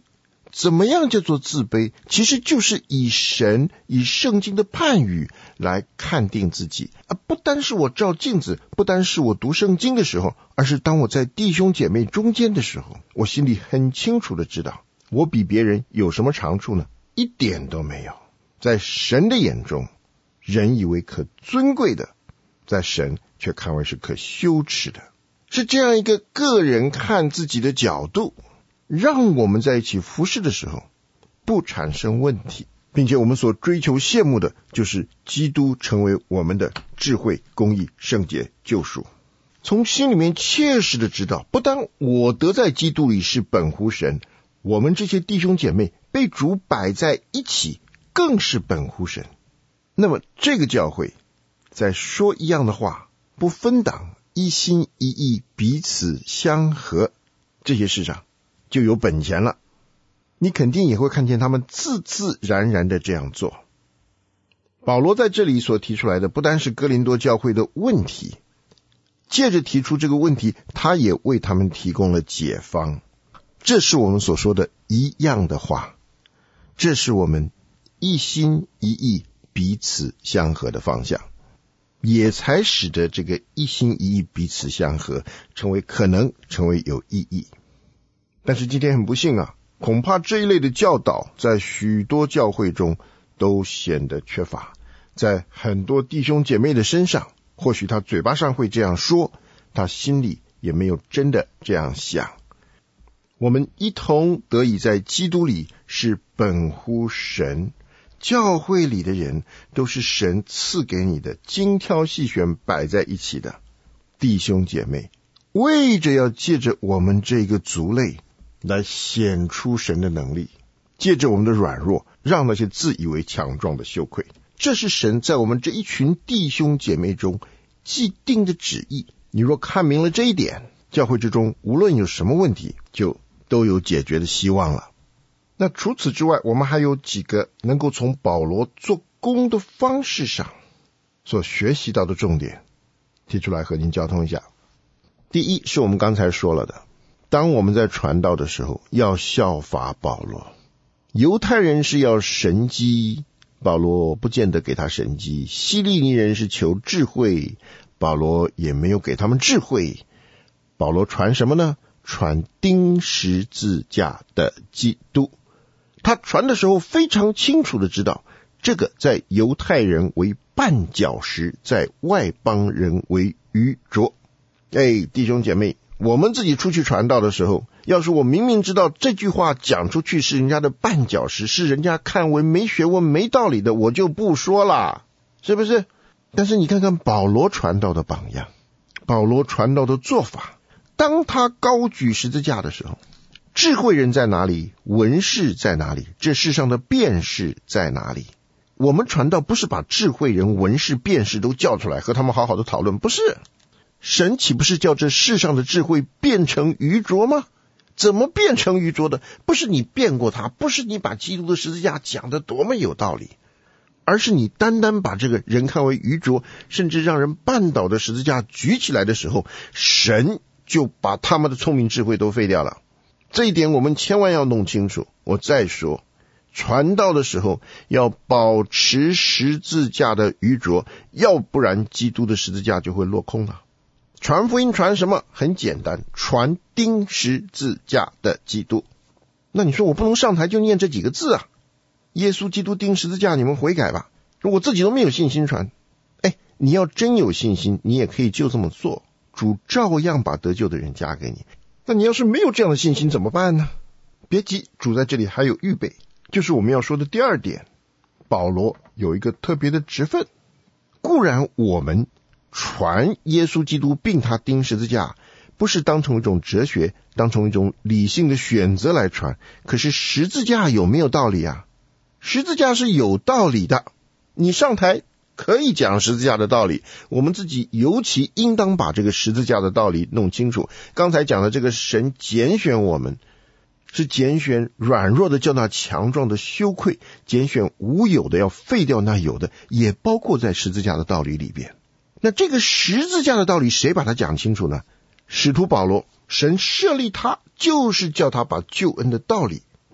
B: 怎么样叫做自卑？其实就是以神、以圣经的判语来看定自己。啊，不单是我照镜子，不单是我读圣经的时候，而是当我在弟兄姐妹中间的时候，我心里很清楚的知道，我比别人有什么长处呢？一点都没有。在神的眼中，人以为可尊贵的，在神却看为是可羞耻的。是这样一个个人看自己的角度，让我们在一起服侍的时候不产生问题，并且我们所追求羡慕的就是基督成为我们的智慧、公义、圣洁、救赎。从心里面切实的知道，不但我得在基督里是本乎神，我们这些弟兄姐妹被主摆在一起更是本乎神。那么这个教会在说一样的话，不分党，一心一意，彼此相合，这些事上就有本钱了。你肯定也会看见他们自自然然的这样做。保罗在这里所提出来的不单是哥林多教会的问题，借着提出这个问题，他也为他们提供了解方。这是我们所说的一样的话，这是我们一心一意彼此相合的方向，也才使得这个一心一意彼此相合成为可能，成为有意义。但是今天很不幸啊，恐怕这一类的教导在许多教会中都显得缺乏。在很多弟兄姐妹的身上，或许他嘴巴上会这样说，他心里也没有真的这样想。我们一同得以在基督里是本乎神，教会里的人都是神赐给你的，精挑细选摆在一起的弟兄姐妹，为着要借着我们这个族类来显出神的能力，借着我们的软弱，让那些自以为强壮的羞愧。这是神在我们这一群弟兄姐妹中既定的旨意。你若看明了这一点，教会之中无论有什么问题，就都有解决的希望了。那除此之外，我们还有几个能够从保罗做工的方式上所学习到的重点，提出来和您交通一下。第一，是我们刚才说了的，当我们在传道的时候，要效法保罗。犹太人是要神机，保罗不见得给他神机；希利尼人是求智慧，保罗也没有给他们智慧。保罗传什么呢？传钉十字架的基督。他传的时候非常清楚的知道，这个在犹太人为绊脚石，在外邦人为愚拙。哎，弟兄姐妹，我们自己出去传道的时候，要是我明明知道这句话讲出去是人家的绊脚石，是人家看为没学问没道理的，我就不说啦，是不是？但是你看看保罗传道的榜样，保罗传道的做法，当他高举十字架的时候，智慧人在哪里？文士在哪里？这世上的辩士在哪里？我们传道不是把智慧人、文士、辩士都叫出来和他们好好的讨论，不是。神岂不是叫这世上的智慧变成愚拙吗？怎么变成愚拙的？不是你辩过他，不是你把基督的十字架讲得多么有道理，而是你单单把这个人看为愚拙，甚至让人绊倒的十字架举起来的时候，神就把他们的聪明智慧都废掉了。这一点我们千万要弄清楚。我再说，传道的时候要保持十字架的愚拙，要不然基督的十字架就会落空了。传福音传什么？很简单，传钉十字架的基督。那你说我不能上台就念这几个字啊？耶稣基督钉十字架，你们悔改吧。如果自己都没有信心传，哎，你要真有信心，你也可以就这么做，主照样把得救的人加给你。那你要是没有这样的信心怎么办呢？别急，主在这里还有预备，就是我们要说的第二点。保罗有一个特别的职分，固然我们传耶稣基督并他钉十字架，不是当成一种哲学，当成一种理性的选择来传，可是十字架有没有道理啊？十字架是有道理的，你上台可以讲十字架的道理，我们自己尤其应当把这个十字架的道理弄清楚。刚才讲的这个神拣选我们，是拣选软弱的叫那强壮的羞愧，拣选无有的要废掉那有的，也包括在十字架的道理里边。那这个十字架的道理谁把它讲清楚呢？使徒保罗，神设立他就是叫他把救恩的道理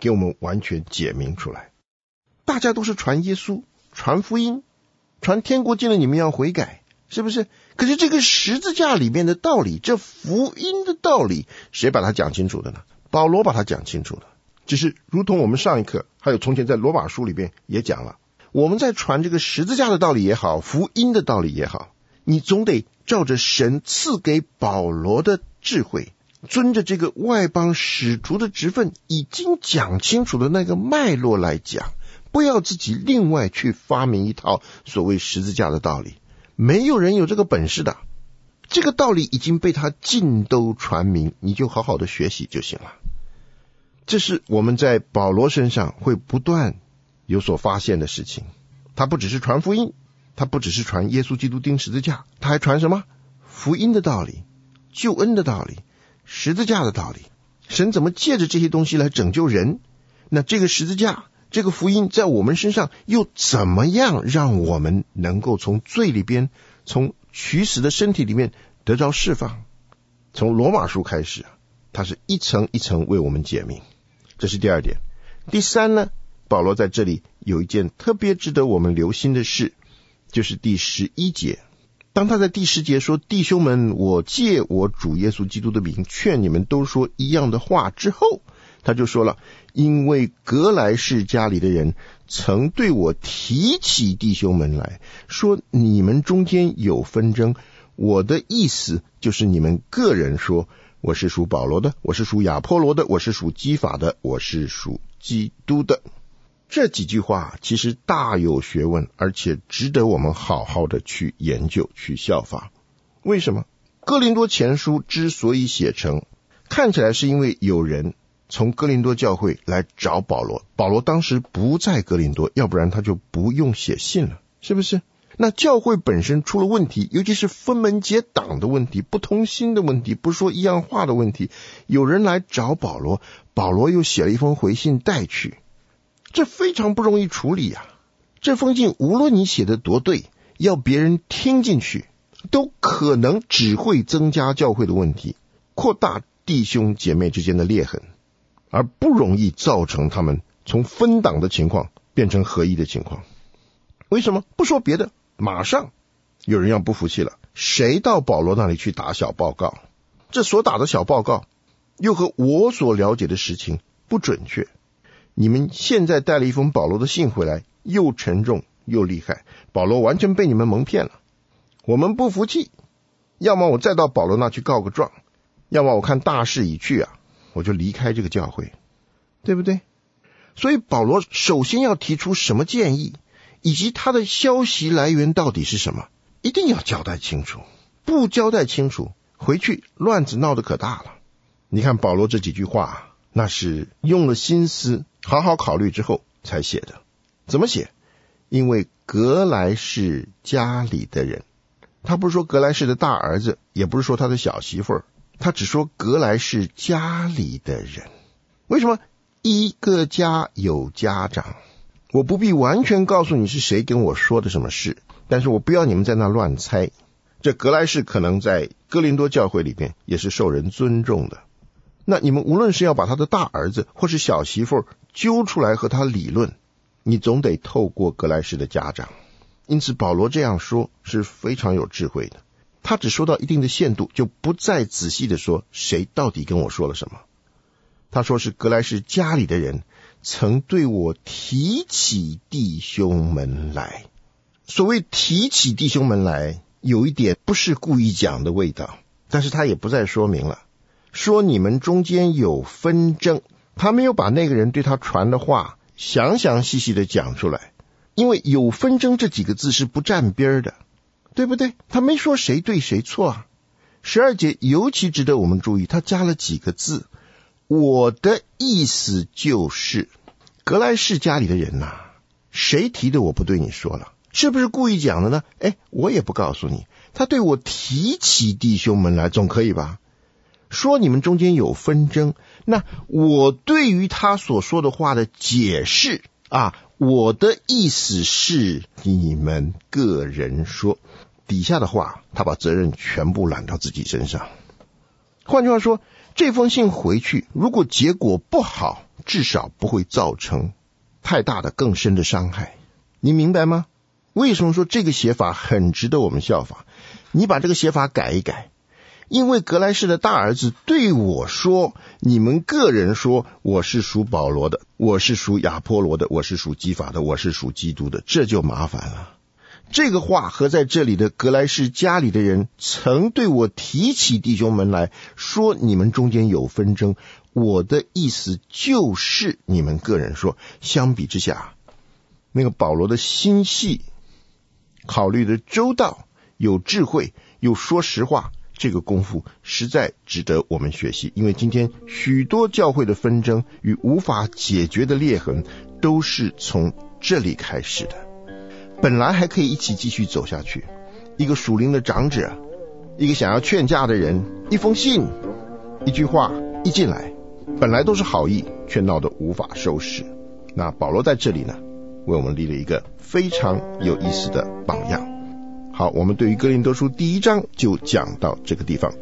B: 给我们完全解明出来。大家都是传耶稣，传福音，传天国近了你们要悔改，是不是？可是这个十字架里面的道理，这福音的道理，谁把它讲清楚的呢？保罗把它讲清楚了。只是如同我们上一课还有从前在罗马书里边也讲了，我们在传这个十字架的道理也好，福音的道理也好，你总得照着神赐给保罗的智慧，遵着这个外邦使徒的职分已经讲清楚的那个脉络来讲，不要自己另外去发明一套所谓十字架的道理，没有人有这个本事的。这个道理已经被他尽都传明，你就好好的学习就行了。这是我们在保罗身上会不断有所发现的事情。他不只是传福音，他不只是传耶稣基督钉十字架，他还传什么？福音的道理，救恩的道理，十字架的道理。神怎么借着这些东西来拯救人？那这个十字架，这个福音在我们身上又怎么样让我们能够从罪里边，从取死的身体里面得着释放？从罗马书开始，它是一层一层为我们解明。这是第二点。第三呢，保罗在这里有一件特别值得我们留心的事，就是第十一节。当他在第十节说，弟兄们，我借我主耶稣基督的名劝你们都说一样的话之后，他就说了，因为革来氏家里的人曾对我提起弟兄们来，说你们中间有纷争，我的意思就是你们个人说，我是属保罗的，我是属亚波罗的，我是属基法的，我是属基督的。这几句话其实大有学问，而且值得我们好好的去研究，去效法。为什么哥林多前书之所以写成，看起来是因为有人从哥林多教会来找保罗，保罗当时不在哥林多，要不然他就不用写信了，是不是？那教会本身出了问题，尤其是分门结党的问题，不同心的问题，不说一样话的问题，有人来找保罗，保罗又写了一封回信带去，这非常不容易处理啊。这封信无论你写的多对，要别人听进去，都可能只会增加教会的问题，扩大弟兄姐妹之间的裂痕，而不容易造成他们从分党的情况变成合一的情况。为什么？不说别的，马上有人要不服气了，谁到保罗那里去打小报告？这所打的小报告又和我所了解的实情不准确。你们现在带了一封保罗的信回来，又沉重又厉害，保罗完全被你们蒙骗了。我们不服气，要么我再到保罗那去告个状，要么我看大势已去啊，我就离开这个教会，对不对？所以保罗首先要提出什么建议，以及他的消息来源到底是什么，一定要交代清楚。不交代清楚，回去乱子闹得可大了。你看保罗这几句话，那是用了心思，好好考虑之后才写的。怎么写？因为革来氏家里的人，他不是说革来氏的大儿子，也不是说他的小媳妇儿，他只说革来氏家里的人。为什么？一个家有家长，我不必完全告诉你是谁跟我说的什么事，但是我不要你们在那乱猜。这革来氏可能在哥林多教会里边也是受人尊重的，那你们无论是要把他的大儿子或是小媳妇揪出来和他理论，你总得透过革来氏的家长。因此保罗这样说是非常有智慧的，他只说到一定的限度，就不再仔细的说谁到底跟我说了什么。他说是革来氏家里的人曾对我提起弟兄们来。所谓提起弟兄们来，有一点不是故意讲的味道，但是他也不再说明了，说你们中间有纷争，他没有把那个人对他传的话详详细细的讲出来，因为有纷争这几个字是不沾边的，对不对？他没说谁对谁错啊。十二节尤其值得我们注意，他加了几个字，我的意思就是革来氏家里的人呐、啊，谁提的我不对你说了，是不是故意讲的呢？哎，我也不告诉你，他对我提起弟兄们来，总可以吧？说你们中间有纷争，那我对于他所说的话的解释啊，我的意思是你们个人说，底下的话他把责任全部揽到自己身上。换句话说， 这封信回去，如果结果不好，至少不会造成太大的更深的伤害。你明白吗？为什么说这个写法很值得我们效法？你把这个写法改一改。因为格莱士的大儿子对我说，你们个人说我是属保罗的，我是属亚波罗的，我是属基法的，我是属基督的，这就麻烦了。这个话和在这里的格莱士家里的人曾对我提起弟兄们来说，你们中间有纷争，我的意思就是你们个人说。相比之下，那个保罗的心细，考虑的周到，有智慧，又说实话，这个功夫实在值得我们学习。因为今天许多教会的纷争与无法解决的裂痕都是从这里开始的。本来还可以一起继续走下去，一个属灵的长者，一个想要劝架的人，一封信，一句话一进来，本来都是好意，却闹得无法收拾。那保罗在这里呢，为我们立了一个非常有意思的榜样。好，我们对于哥林多书第一章就讲到这个地方。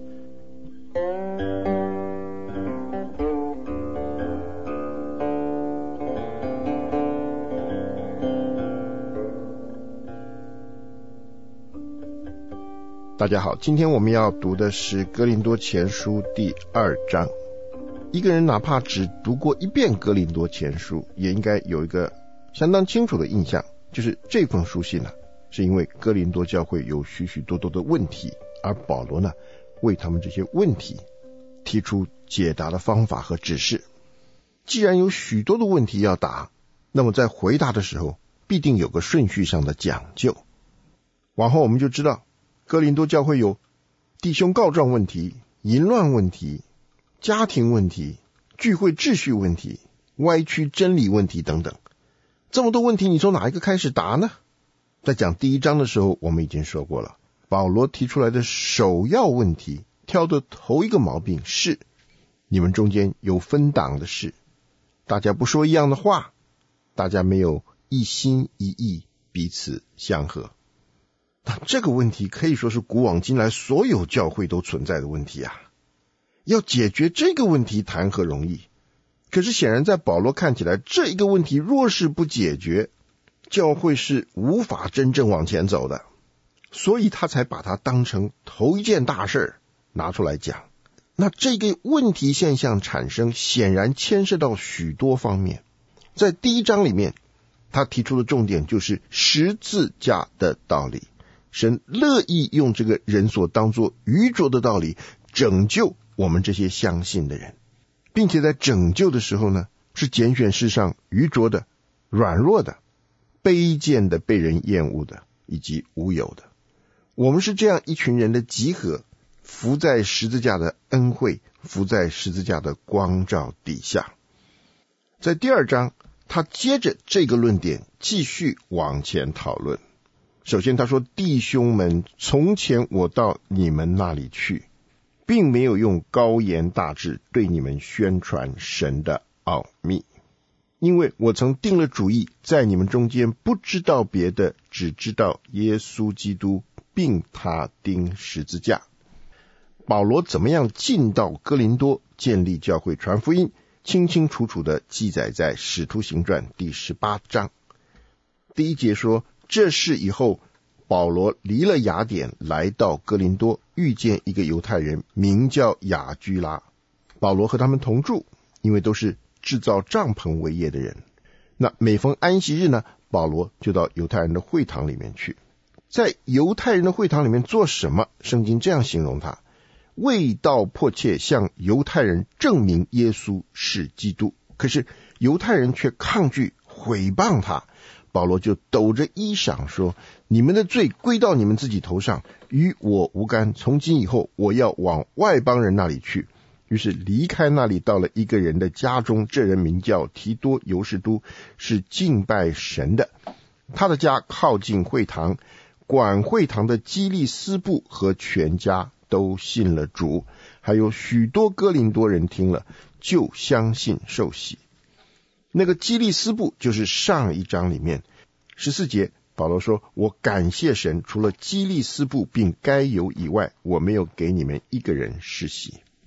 B: 大家好，今天我们要读的是哥林多前书第二章。一个人哪怕只读过一遍哥林多前书，也应该有一个相当清楚的印象，就是这封书信呢，是因为哥林多教会有许许多多的问题，而保罗呢，为他们这些问题提出解答的方法和指示。既然有许多的问题要答，那么在回答的时候必定有个顺序上的讲究。往后我们就知道哥林多教会有弟兄告状问题、淫乱问题、家庭问题、聚会秩序问题、歪曲真理问题等等。这么多问题，你从哪一个开始答呢？在讲第一章的时候，我们已经说过了，保罗提出来的首要问题，挑的头一个毛病是你们中间有分党的事，大家不说一样的话，大家没有一心一意，彼此相合。那这个问题可以说是古往今来所有教会都存在的问题啊。要解决这个问题谈何容易？可是显然在保罗看起来，这一个问题若是不解决，教会是无法真正往前走的，所以他才把它当成头一件大事拿出来讲。那这个问题现象产生，显然牵涉到许多方面。在第一章里面，他提出的重点就是十字架的道理。神乐意用这个人所当作愚拙的道理拯救我们这些相信的人，并且在拯救的时候呢，是拣选世上愚拙的、软弱的、卑贱的、被人厌恶的以及无有的。我们是这样一群人的集合，伏在十字架的恩惠，伏在十字架的光照底下。在第二章，他接着这个论点继续往前讨论。首先他说，弟兄们，从前我到你们那里去，并没有用高言大志对你们宣传神的奥秘，因为我曾定了主意，在你们中间不知道别的，只知道耶稣基督并他钉十字架。保罗怎么样进到哥林多建立教会传福音，清清楚楚地记载在使徒行传第十八章。第一节说，这事以后，保罗离了雅典，来到哥林多，遇见一个犹太人，名叫雅居拉。保罗和他们同住，因为都是制造帐篷为业的人。那每逢安息日呢，保罗就到犹太人的会堂里面去。在犹太人的会堂里面做什么？圣经这样形容他，为道迫切向犹太人证明耶稣是基督。可是犹太人却抗拒毁谤他，保罗就抖着衣裳说，你们的罪归到你们自己头上，与我无干，从今以后我要往外邦人那里去。于是离开那里，到了一个人的家中，这人名叫提多犹士都，是敬拜神的。他的家靠近会堂，管会堂的基利斯布和全家都信了主，还有许多哥林多人听了就相信受洗。那个基利斯布就是上一章里面十四节，保罗说，我感谢神，除了基利斯布并该犹以外，我没有给你们一个人施洗。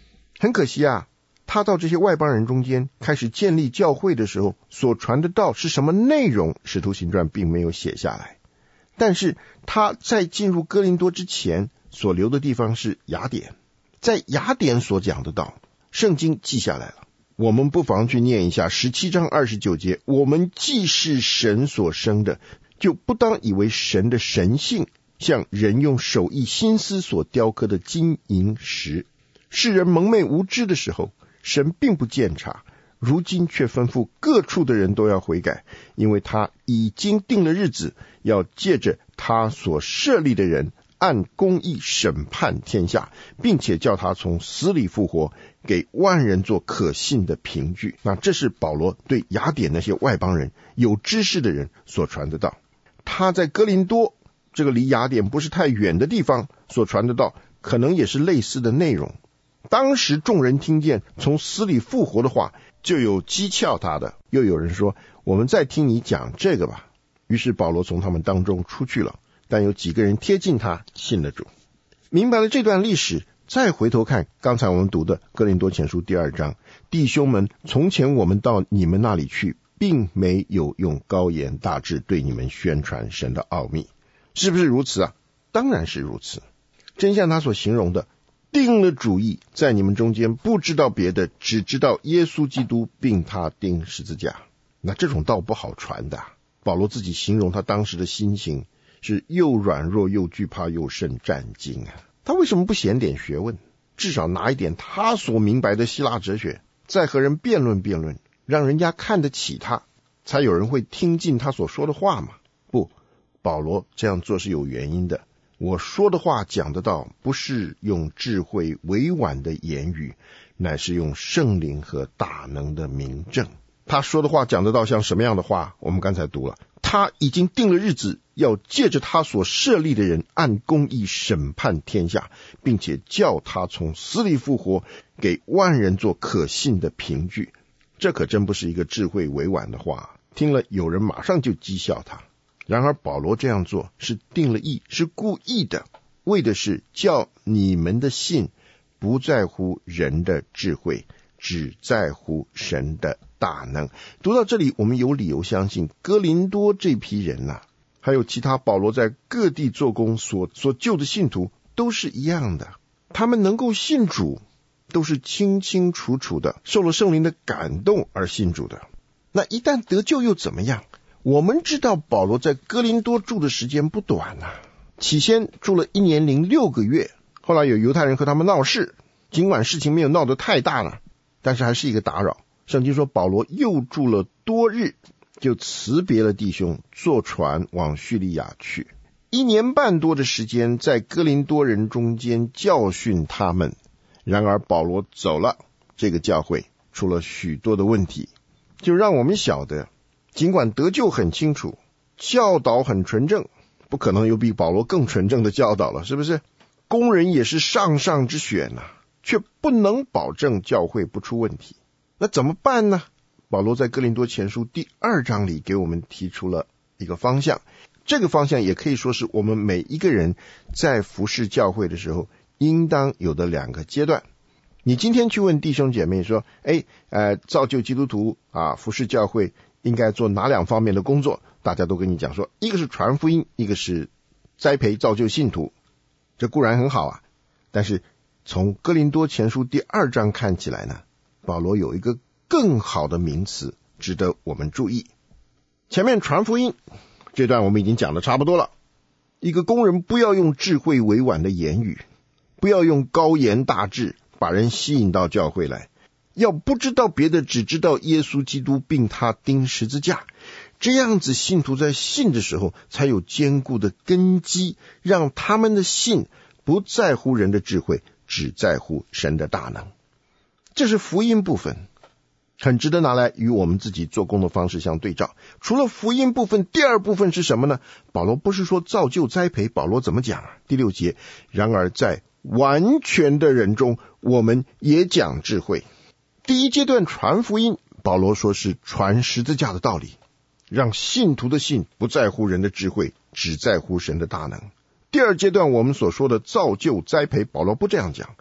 B: 很可惜啊，他到这些外邦人中间开始建立教会的时候，所传的道是什么内容，使徒行传并没有写下来。但是他在进入哥林多之前所留的地方是雅典，在雅典所讲的道，圣经记下来了。我们不妨去念一下十七章二十九节，我们既是神所生的，就不当以为神的神性像人用手艺心思所雕刻的金银石。世人蒙昧无知的时候，神并不鉴察，如今却吩咐各处的人都要悔改，因为他已经定了日子，要借着他所设立的人按公义审判天下，并且叫他从死里复活，给万人做可信的凭据。那这是保罗对雅典那些外邦人有知识的人所传的道。他在哥林多这个离雅典不是太远的地方所传的道，可能也是类似的内容。当时众人听见从死里复活的话，就有讥诮他的，又有人说，我们再听你讲这个吧。于是保罗从他们当中出去了，但有几个人贴近他，信了主。明白了这段历史，再回头看刚才我们读的哥林多前书第二章，弟兄们，从前我们到你们那里去，并没有用高言大志对你们宣传神的奥秘。是不是如此啊？当然是如此。真像他所形容的，定了主意，在你们中间不知道别的，只知道耶稣基督并他钉十字架。那这种道不好传的。保罗自己形容他当时的心情是又软弱又惧怕又甚战惊啊！他为什么不显点学问，至少拿一点他所明白的希腊哲学，再和人辩论辩论，让人家看得起他，才有人会听进他所说的话嘛？不，保罗这样做是有原因的。我说的话讲得到，不是用智慧委婉的言语，乃是用圣灵和大能的明证。他说的话讲得到像什么样的话？我们刚才读了，他已经定了日子，要借着他所设立的人按公义审判天下，并且叫他从死里复活，给万人做可信的凭据。这可真不是一个智慧委婉的话，听了有人马上就讥笑他。然而保罗这样做是定了义，是故意的，为的是叫你们的信不在乎人的智慧，只在乎神的大能。读到这里，我们有理由相信哥林多这批人啊，还有其他保罗在各地做工所所救的信徒都是一样的，他们能够信主都是清清楚楚的受了圣灵的感动而信主的。那一旦得救又怎么样？我们知道保罗在哥林多住的时间不短啊，起先住了一年零六个月，后来有犹太人和他们闹事，尽管事情没有闹得太大了，但是还是一个打扰。圣经说保罗又住了多日，就辞别了弟兄，坐船往叙利亚去。一年半多的时间在哥林多人中间教训他们。然而保罗走了，这个教会出了许多的问题，就让我们晓得，尽管得救很清楚，教导很纯正，不可能有比保罗更纯正的教导了，是不是？工人也是上上之选啊，却不能保证教会不出问题。那怎么办呢？保罗在哥林多前书第二章里给我们提出了一个方向，这个方向也可以说是我们每一个人在服侍教会的时候应当有的两个阶段。你今天去问弟兄姐妹说，哎，呃，造就基督徒啊，服侍教会应该做哪两方面的工作？大家都跟你讲说，一个是传福音，一个是栽培造就信徒。这固然很好啊，但是从哥林多前书第二章看起来呢，保罗有一个更好的名词值得我们注意。前面传福音这段我们已经讲得差不多了，一个工人不要用智慧委婉的言语，不要用高言大志把人吸引到教会来，要不知道别的，只知道耶稣基督并他钉十字架。这样子信徒在信的时候才有坚固的根基，让他们的信不在乎人的智慧，只在乎神的大能。这是福音部分，很值得拿来与我们自己做工的方式相对照。除了福音部分，第二部分是什么呢？保罗不是说造就栽培，保罗怎么讲啊？第六节，然而在完全的人中，我们也讲智慧。第一阶段传福音，保罗说是传十字架的道理，让信徒的信不在乎人的智慧，只在乎神的大能。第二阶段我们所说的造就栽培，保罗不这样讲。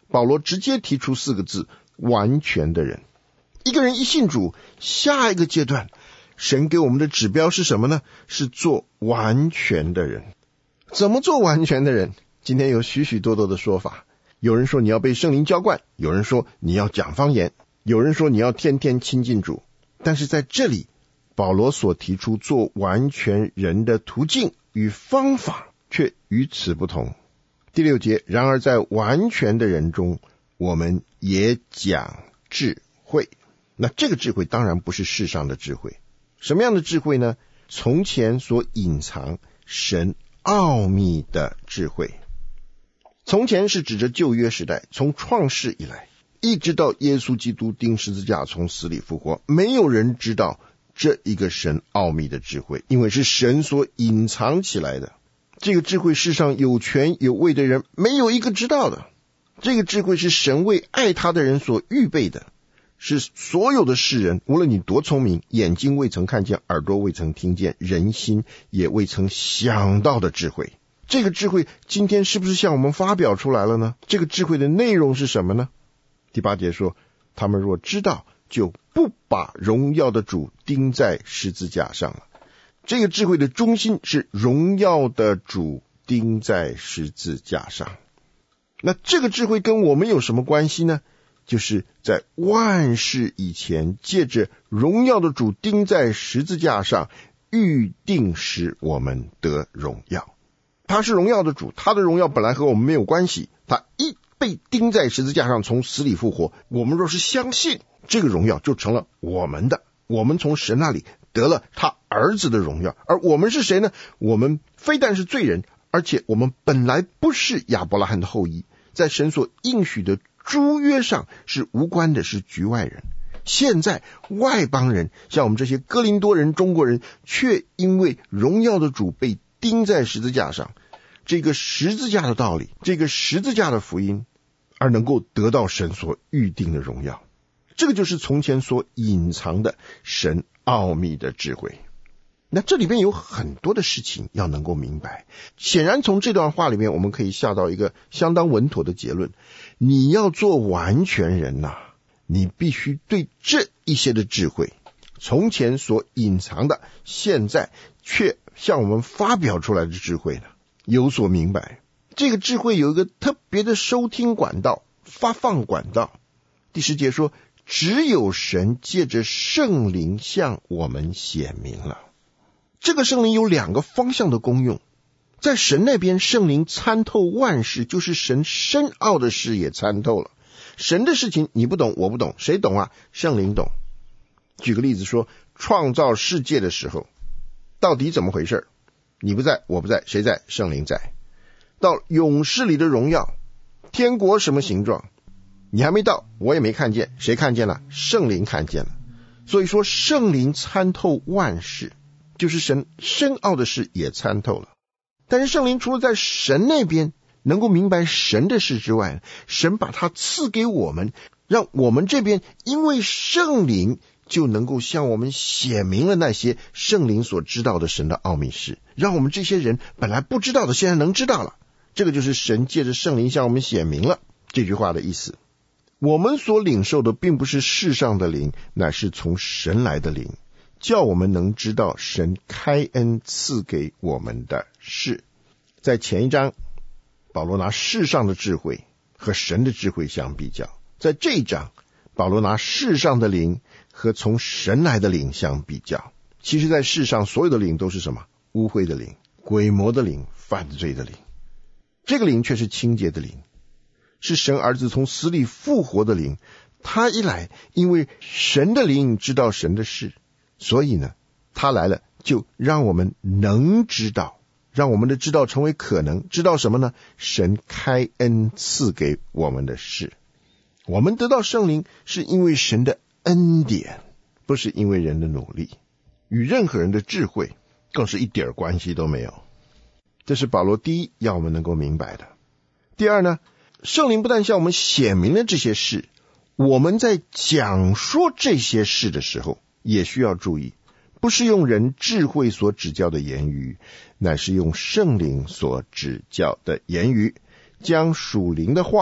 B: 保罗直接提出四个字：完全的人。一个人一信主，下一个阶段神给我们的指标是什么呢？是做完全的人。怎么做完全的人？今天有许许多多的说法。有人说你要被圣灵浇灌，有人说你要讲方言，有人说你要天天亲近主。但是在这里，保罗所提出做完全人的途径与方法却与此不同。第六节，然而在完全的人中，我们也讲智慧。那这个智慧当然不是世上的智慧。什么样的智慧呢？从前所隐藏神奥秘的智慧。从前是指着旧约时代，从创世以来，一直到耶稣基督钉十字架从死里复活，没有人知道这一个神奥秘的智慧，因为是神所隐藏起来的。这个智慧世上有权有位的人没有一个知道的。这个智慧是神为爱他的人所预备的，是所有的世人，无论你多聪明，眼睛未曾看见，耳朵未曾听见，人心也未曾想到的智慧。这个智慧今天是不是向我们发表出来了呢？这个智慧的内容是什么呢？第八节说，他们若知道，就不把荣耀的主钉在十字架上了。这个智慧的中心是荣耀的主钉在十字架上。那这个智慧跟我们有什么关系呢？就是在万事以前，借着荣耀的主钉在十字架上，预定使我们得荣耀。他是荣耀的主，他的荣耀本来和我们没有关系，他一被钉在十字架上从死里复活，我们若是相信，这个荣耀就成了我们的，我们从神那里得了他儿子的荣耀。而我们是谁呢？我们非但是罪人，而且我们本来不是亚伯拉罕的后裔，在神所应许的诸约上是无关的，是局外人。现在外邦人，像我们这些哥林多人、中国人，却因为荣耀的主被钉在十字架上，这个十字架的道理，这个十字架的福音，而能够得到神所预定的荣耀。这个就是从前所隐藏的神奥秘的智慧。那这里面有很多的事情要能够明白。显然从这段话里面，我们可以下到一个相当稳妥的结论：你要做完全人呐、啊，你必须对这一些的智慧，从前所隐藏的，现在却向我们发表出来的智慧呢，有所明白。这个智慧有一个特别的收听管道、发放管道。第十节说，只有神借着圣灵向我们显明了。这个圣灵有两个方向的功用。在神那边，圣灵参透万事，就是神深奥的事也参透了。神的事情你不懂，我不懂，谁懂啊？圣灵懂。举个例子说，创造世界的时候，到底怎么回事？你不在，我不在，谁在？圣灵在。到勇士里的荣耀，天国什么形状？你还没到，我也没看见，谁看见了？圣灵看见了。所以说，圣灵参透万事，就是神深奥的事也参透了。但是圣灵除了在神那边能够明白神的事之外，神把它赐给我们，让我们这边因为圣灵就能够向我们显明了那些圣灵所知道的神的奥秘事，让我们这些人本来不知道的现在能知道了。这个就是神借着圣灵向我们显明了这句话的意思。我们所领受的并不是世上的灵，乃是从神来的灵，叫我们能知道神开恩赐给我们的事。在前一章，保罗拿世上的智慧和神的智慧相比较，在这一章，保罗拿世上的灵和从神来的灵相比较。其实在世上所有的灵都是什么？污秽的灵、鬼魔的灵、犯罪的灵。这个灵却是清洁的灵，是神儿子从死里复活的灵。他一来，因为神的灵知道神的事，所以呢，他来了就让我们能知道，让我们的知道成为可能。知道什么呢？神开恩赐给我们的事。我们得到圣灵是因为神的恩典，不是因为人的努力，与任何人的智慧更是一点关系都没有。这是保罗第一要我们能够明白的。第二呢，圣灵不但向我们显明了这些事，我们在讲说这些事的时候也需要注意，不是用人智慧所指教的言语，乃是用圣灵所指教的言语，将属灵的话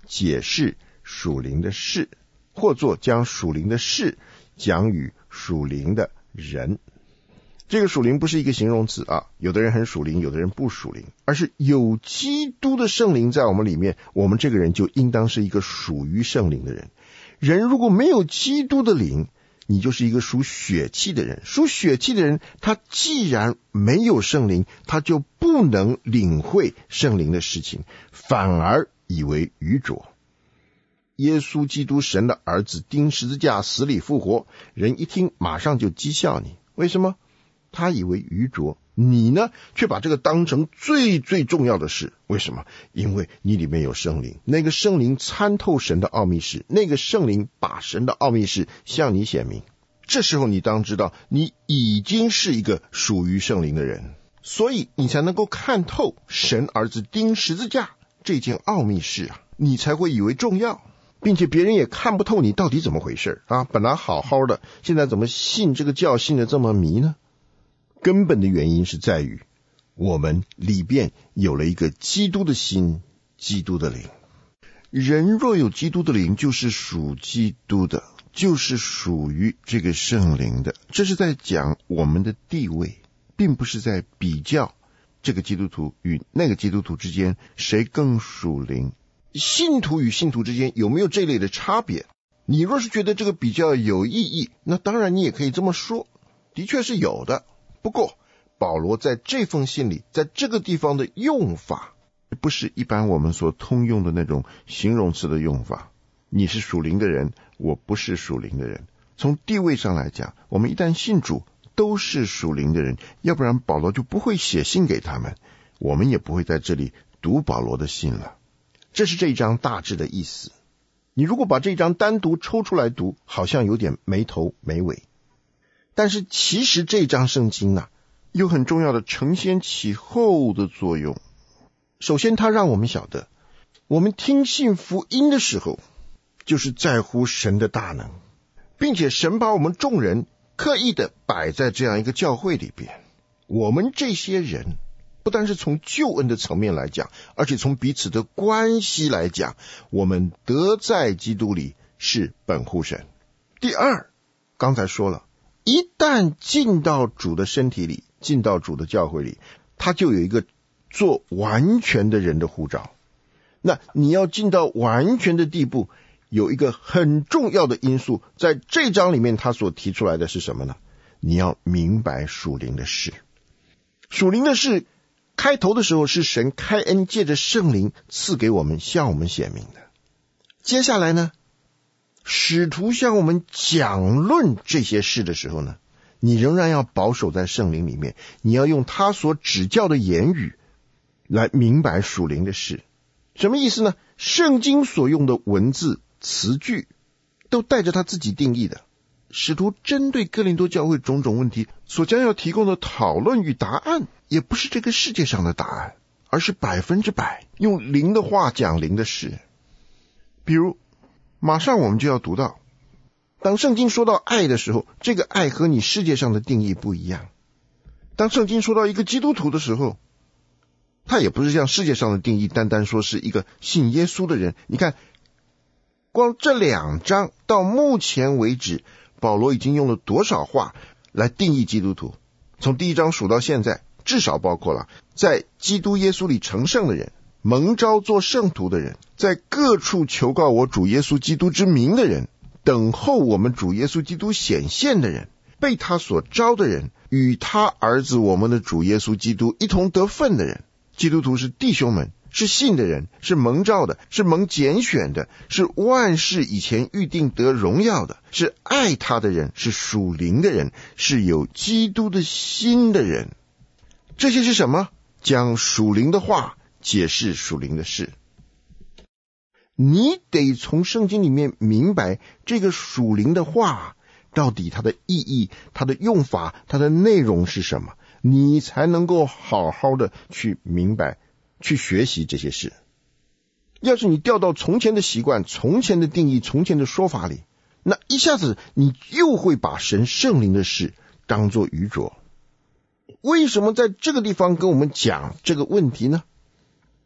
B: 解释属灵的事，或作将属灵的事讲与属灵的人。这个属灵不是一个形容词啊，有的人很属灵，有的人不属灵，而是有基督的圣灵在我们里面，我们这个人就应当是一个属于圣灵的人。人如果没有基督的灵，你就是一个属血气的人。属血气的人，他既然没有圣灵，他就不能领会圣灵的事情，反而以为愚拙。耶稣基督神的儿子钉十字架死里复活，人一听马上就讥笑你，为什么？他以为愚拙，你呢却把这个当成最最重要的事。为什么？因为你里面有圣灵，那个圣灵参透神的奥秘事，那个圣灵把神的奥秘事向你显明。这时候你当知道，你已经是一个属于圣灵的人，所以你才能够看透神儿子钉十字架这件奥秘事啊，你才会以为重要，并且别人也看不透你到底怎么回事啊！本来好好的，现在怎么信这个教信的这么迷呢？根本的原因是在于我们里边有了一个基督的心，基督的灵。人若有基督的灵，就是属基督的，就是属于这个圣灵的。这是在讲我们的地位，并不是在比较这个基督徒与那个基督徒之间谁更属灵。信徒与信徒之间有没有这类的差别？你若是觉得这个比较有意义，那当然你也可以这么说，的确是有的。不过保罗在这封信里，在这个地方的用法不是一般我们所通用的那种形容词的用法。你是属灵的人，我不是属灵的人。从地位上来讲，我们一旦信主都是属灵的人，要不然保罗就不会写信给他们，我们也不会在这里读保罗的信了。这是这一章大致的意思。你如果把这一章单独抽出来读，好像有点没头没尾。但是其实这章圣经啊，有很重要的承先启后的作用。首先它让我们晓得，我们听信福音的时候，就是在乎神的大能，并且神把我们众人刻意的摆在这样一个教会里边。我们这些人不单是从救恩的层面来讲，而且从彼此的关系来讲，我们得在基督里是本乎神。第二，刚才说了，一旦进到主的身体里，进到主的教会里，他就有一个做完全的人的呼召。那你要进到完全的地步，有一个很重要的因素，在这章里面他所提出来的是什么呢？你要明白属灵的事。属灵的事开头的时候是神开恩借着圣灵赐给我们，向我们显明的。接下来呢，使徒向我们讲论这些事的时候呢，你仍然要保守在圣灵里面，你要用他所指教的言语来明白属灵的事。什么意思呢？圣经所用的文字词句都带着他自己定义的。使徒针对哥林多教会种种问题所将要提供的讨论与答案，也不是这个世界上的答案，而是百分之百用灵的话讲灵的事。比如马上我们就要读到，当圣经说到爱的时候，这个爱和你世界上的定义不一样。当圣经说到一个基督徒的时候，他也不是像世界上的定义单单说是一个信耶稣的人。你看光这两章到目前为止，保罗已经用了多少话来定义基督徒。从第一章数到现在，至少包括了在基督耶稣里成圣的人，蒙召做圣徒的人，在各处求告我主耶稣基督之名的人，等候我们主耶稣基督显现的人，被他所招的人，与他儿子我们的主耶稣基督一同得分的人。基督徒是弟兄们，是信的人，是蒙召的，是蒙拣选的，是万事以前预定得荣耀的，是爱他的人，是属灵的人，是有基督的心的人。这些是什么？讲属灵的话，解释属灵的事。你得从圣经里面明白这个属灵的话到底它的意义，它的用法，它的内容是什么，你才能够好好的去明白，去学习这些事。要是你掉到从前的习惯，从前的定义，从前的说法里，那一下子你又会把神圣灵的事当作愚拙。为什么在这个地方跟我们讲这个问题呢？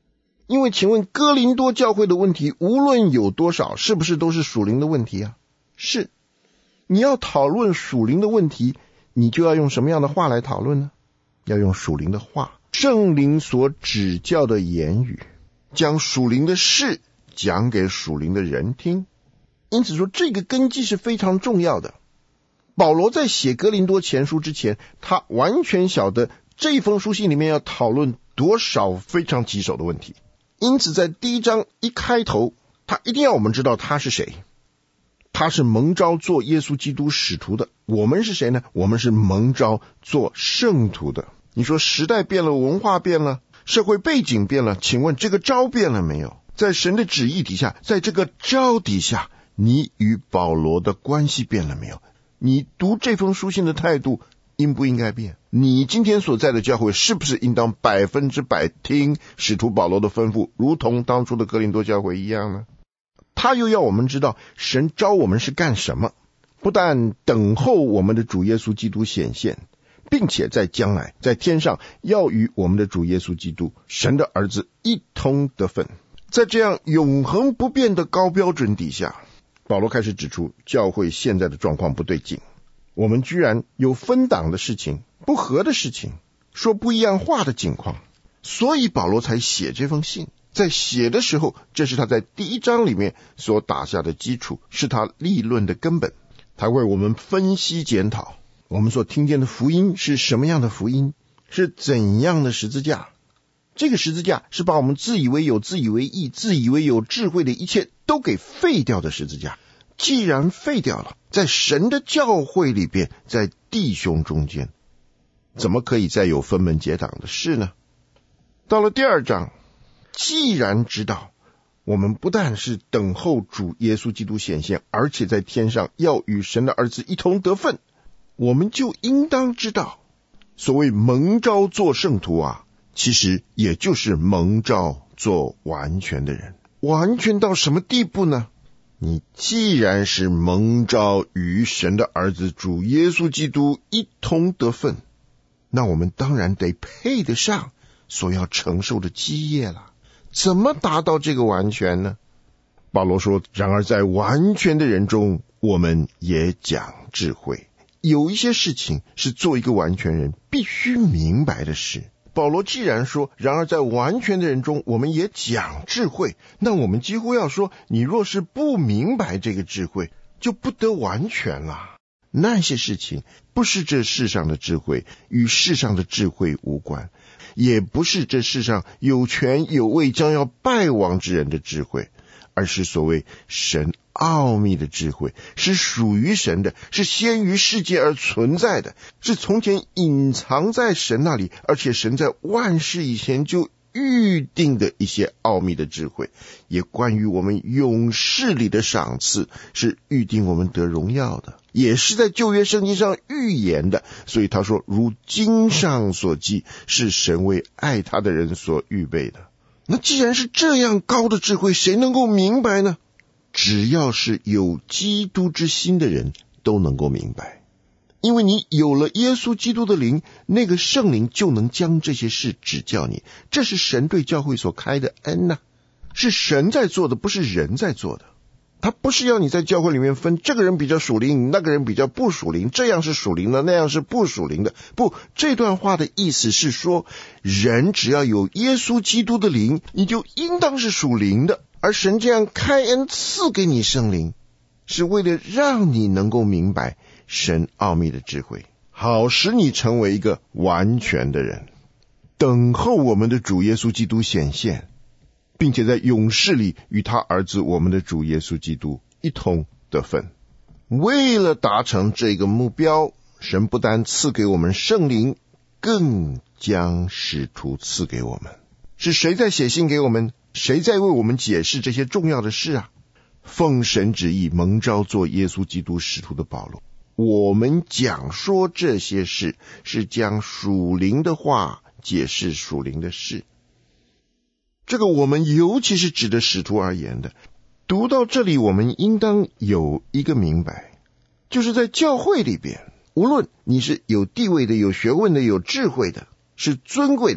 B: 因为请问哥林多教会的问题无论有多少，是不是都是属灵的问题啊？是。你要讨论属灵的问题，你就要用什么样的话来讨论呢？要用属灵的话，圣灵所指教的言语，将属灵的事讲给属灵的人听。因此说，这个根基是非常重要的。保罗在写哥林多前书之前，他完全晓得这封书信里面要讨论多少非常棘手的问题。因此在第一章一开头，他一定要我们知道他是谁。他是蒙召做耶稣基督使徒的。我们是谁呢？我们是蒙召做圣徒的。你说时代变了，文化变了，社会背景变了，请问这个召变了没有？在神的旨意底下，在这个召底下，你与保罗的关系变了没有？你读这封书信的态度应不应该变？你今天所在的教会是不是应当百分之百听使徒保罗的吩咐，如同当初的哥林多教会一样呢？他又要我们知道神召我们是干什么，不但等候我们的主耶稣基督显现，并且在将来在天上要与我们的主耶稣基督神的儿子一同得分。在这样永恒不变的高标准底下，保罗开始指出教会现在的状况不对劲，我们居然有分党的事情，不合的事情，说不一样话的境况，所以保罗才写这封信。在写的时候，这是他在第一章里面所打下的基础，是他立论的根本。他为我们分析检讨我们所听见的福音是什么样的福音，是怎样的十字架。这个十字架是把我们自以为有、自以为义、自以为有智慧的一切都给废掉的十字架。既然废掉了，在神的教会里边，在弟兄中间，怎么可以再有分门结党的事呢？到了第二章，既然知道我们不但是等候主耶稣基督显现，而且在天上要与神的儿子一同得分，我们就应当知道，所谓蒙召做圣徒啊，其实也就是蒙召做完全的人。完全到什么地步呢？你既然是蒙召与神的儿子主耶稣基督一同得分，那我们当然得配得上所要承受的基业了。怎么达到这个完全呢？保罗说，然而在完全的人中，我们也讲智慧。有一些事情是做一个完全人必须明白的事。保罗既然说，然而在完全的人中，我们也讲智慧，那我们几乎要说，你若是不明白这个智慧，就不得完全了。那些事情不是这世上的智慧，与世上的智慧无关，也不是这世上有权有位将要败亡之人的智慧，而是所谓神奥秘的智慧，是属于神的，是先于世界而存在的，是从前隐藏在神那里，而且神在万事以前就预定的一些奥秘的智慧，也关于我们永世里的赏赐，是预定我们得荣耀的，也是在旧约圣经上预言的。所以他说，如经上所记，是神为爱他的人所预备的。那既然是这样高的智慧，谁能够明白呢？只要是有基督之心的人都能够明白，因为你有了耶稣基督的灵，那个圣灵就能将这些事指教你。这是神对教会所开的恩啊，是神在做的，不是人在做的。他不是要你在教会里面分这个人比较属灵，那个人比较不属灵，这样是属灵的，那样是不属灵的。不，这段话的意思是说，人只要有耶稣基督的灵，你就应当是属灵的。而神这样开恩赐给你圣灵，是为了让你能够明白神奥秘的智慧，好使你成为一个完全的人，等候我们的主耶稣基督显现，并且在永世里与他儿子我们的主耶稣基督一同得分。为了达成这个目标，神不但赐给我们圣灵，更将使徒赐给我们。是谁在写信给我们？谁在为我们解释这些重要的事啊？奉神旨意蒙召做耶稣基督使徒的保罗，我们讲说这些事，是将属灵的话解释属灵的事。这个我们尤其是指的使徒而言的。读到这里，我们应当有一个明白，就是在教会里边，无论你是有地位的、有学问的、有智慧的，是尊贵的，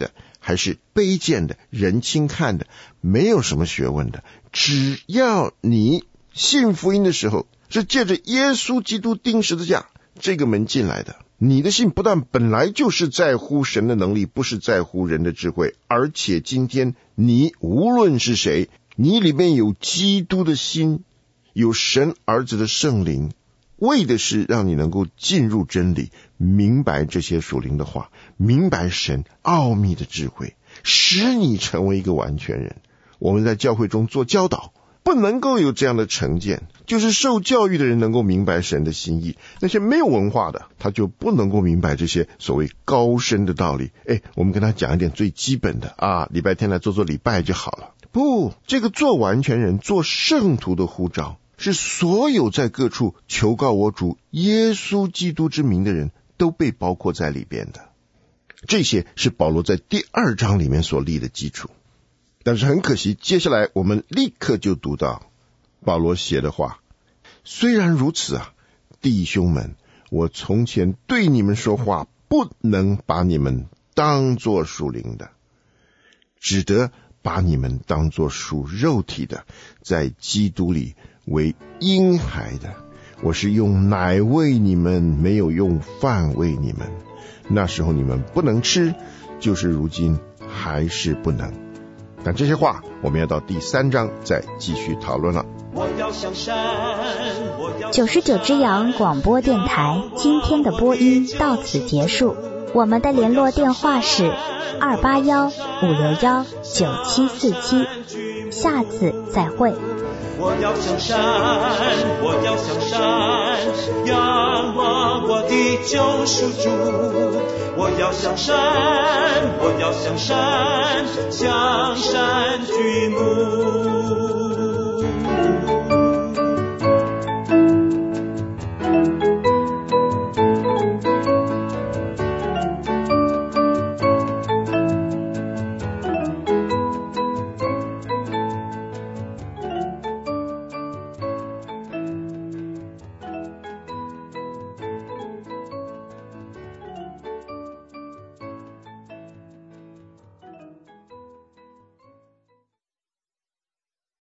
B: 还是卑贱的、人轻看的，没有什么学问的，只要你信福音的时候是借着耶稣基督钉十字架这个门进来的，你的信不但本来就是在乎神的能力，不是在乎人的智慧，而且今天你无论是谁，你里面有基督的心，有神儿子的圣灵，为的是让你能够进入真理，明白这些属灵的话，明白神奥秘的智慧，使你成为一个完全人。我们在教会中做教导，不能够有这样的成见，就是受教育的人能够明白神的心意，那些没有文化的他就不能够明白这些所谓高深的道理。诶，我们跟他讲一点最基本的啊，礼拜天来做做礼拜就好了。不，这个做完全人、做圣徒的呼召，是所有在各处求告我主耶稣基督之名的人都被包括在里边的。这些是保罗在第二章里面所立的基础。但是很可惜，接下来我们立刻就读到保罗写的话，虽然如此啊，弟兄们，我从前对你们说话，不能把你们当作属灵的，只得把你们当作属肉体的，在基督里为婴孩的。我是用奶喂你们，没有用饭喂你们。那时候你们不能吃，就是如今还是不能。但这些话我们要到第三章再继续讨论了。
A: 九十九只羊广播电台今天的播音到此结束，我们的联络电话是二八幺五六幺九七四七，下次再会。
C: 我要向山，我要向山，仰望我的救赎主。我要向山，我要向山，向山举目。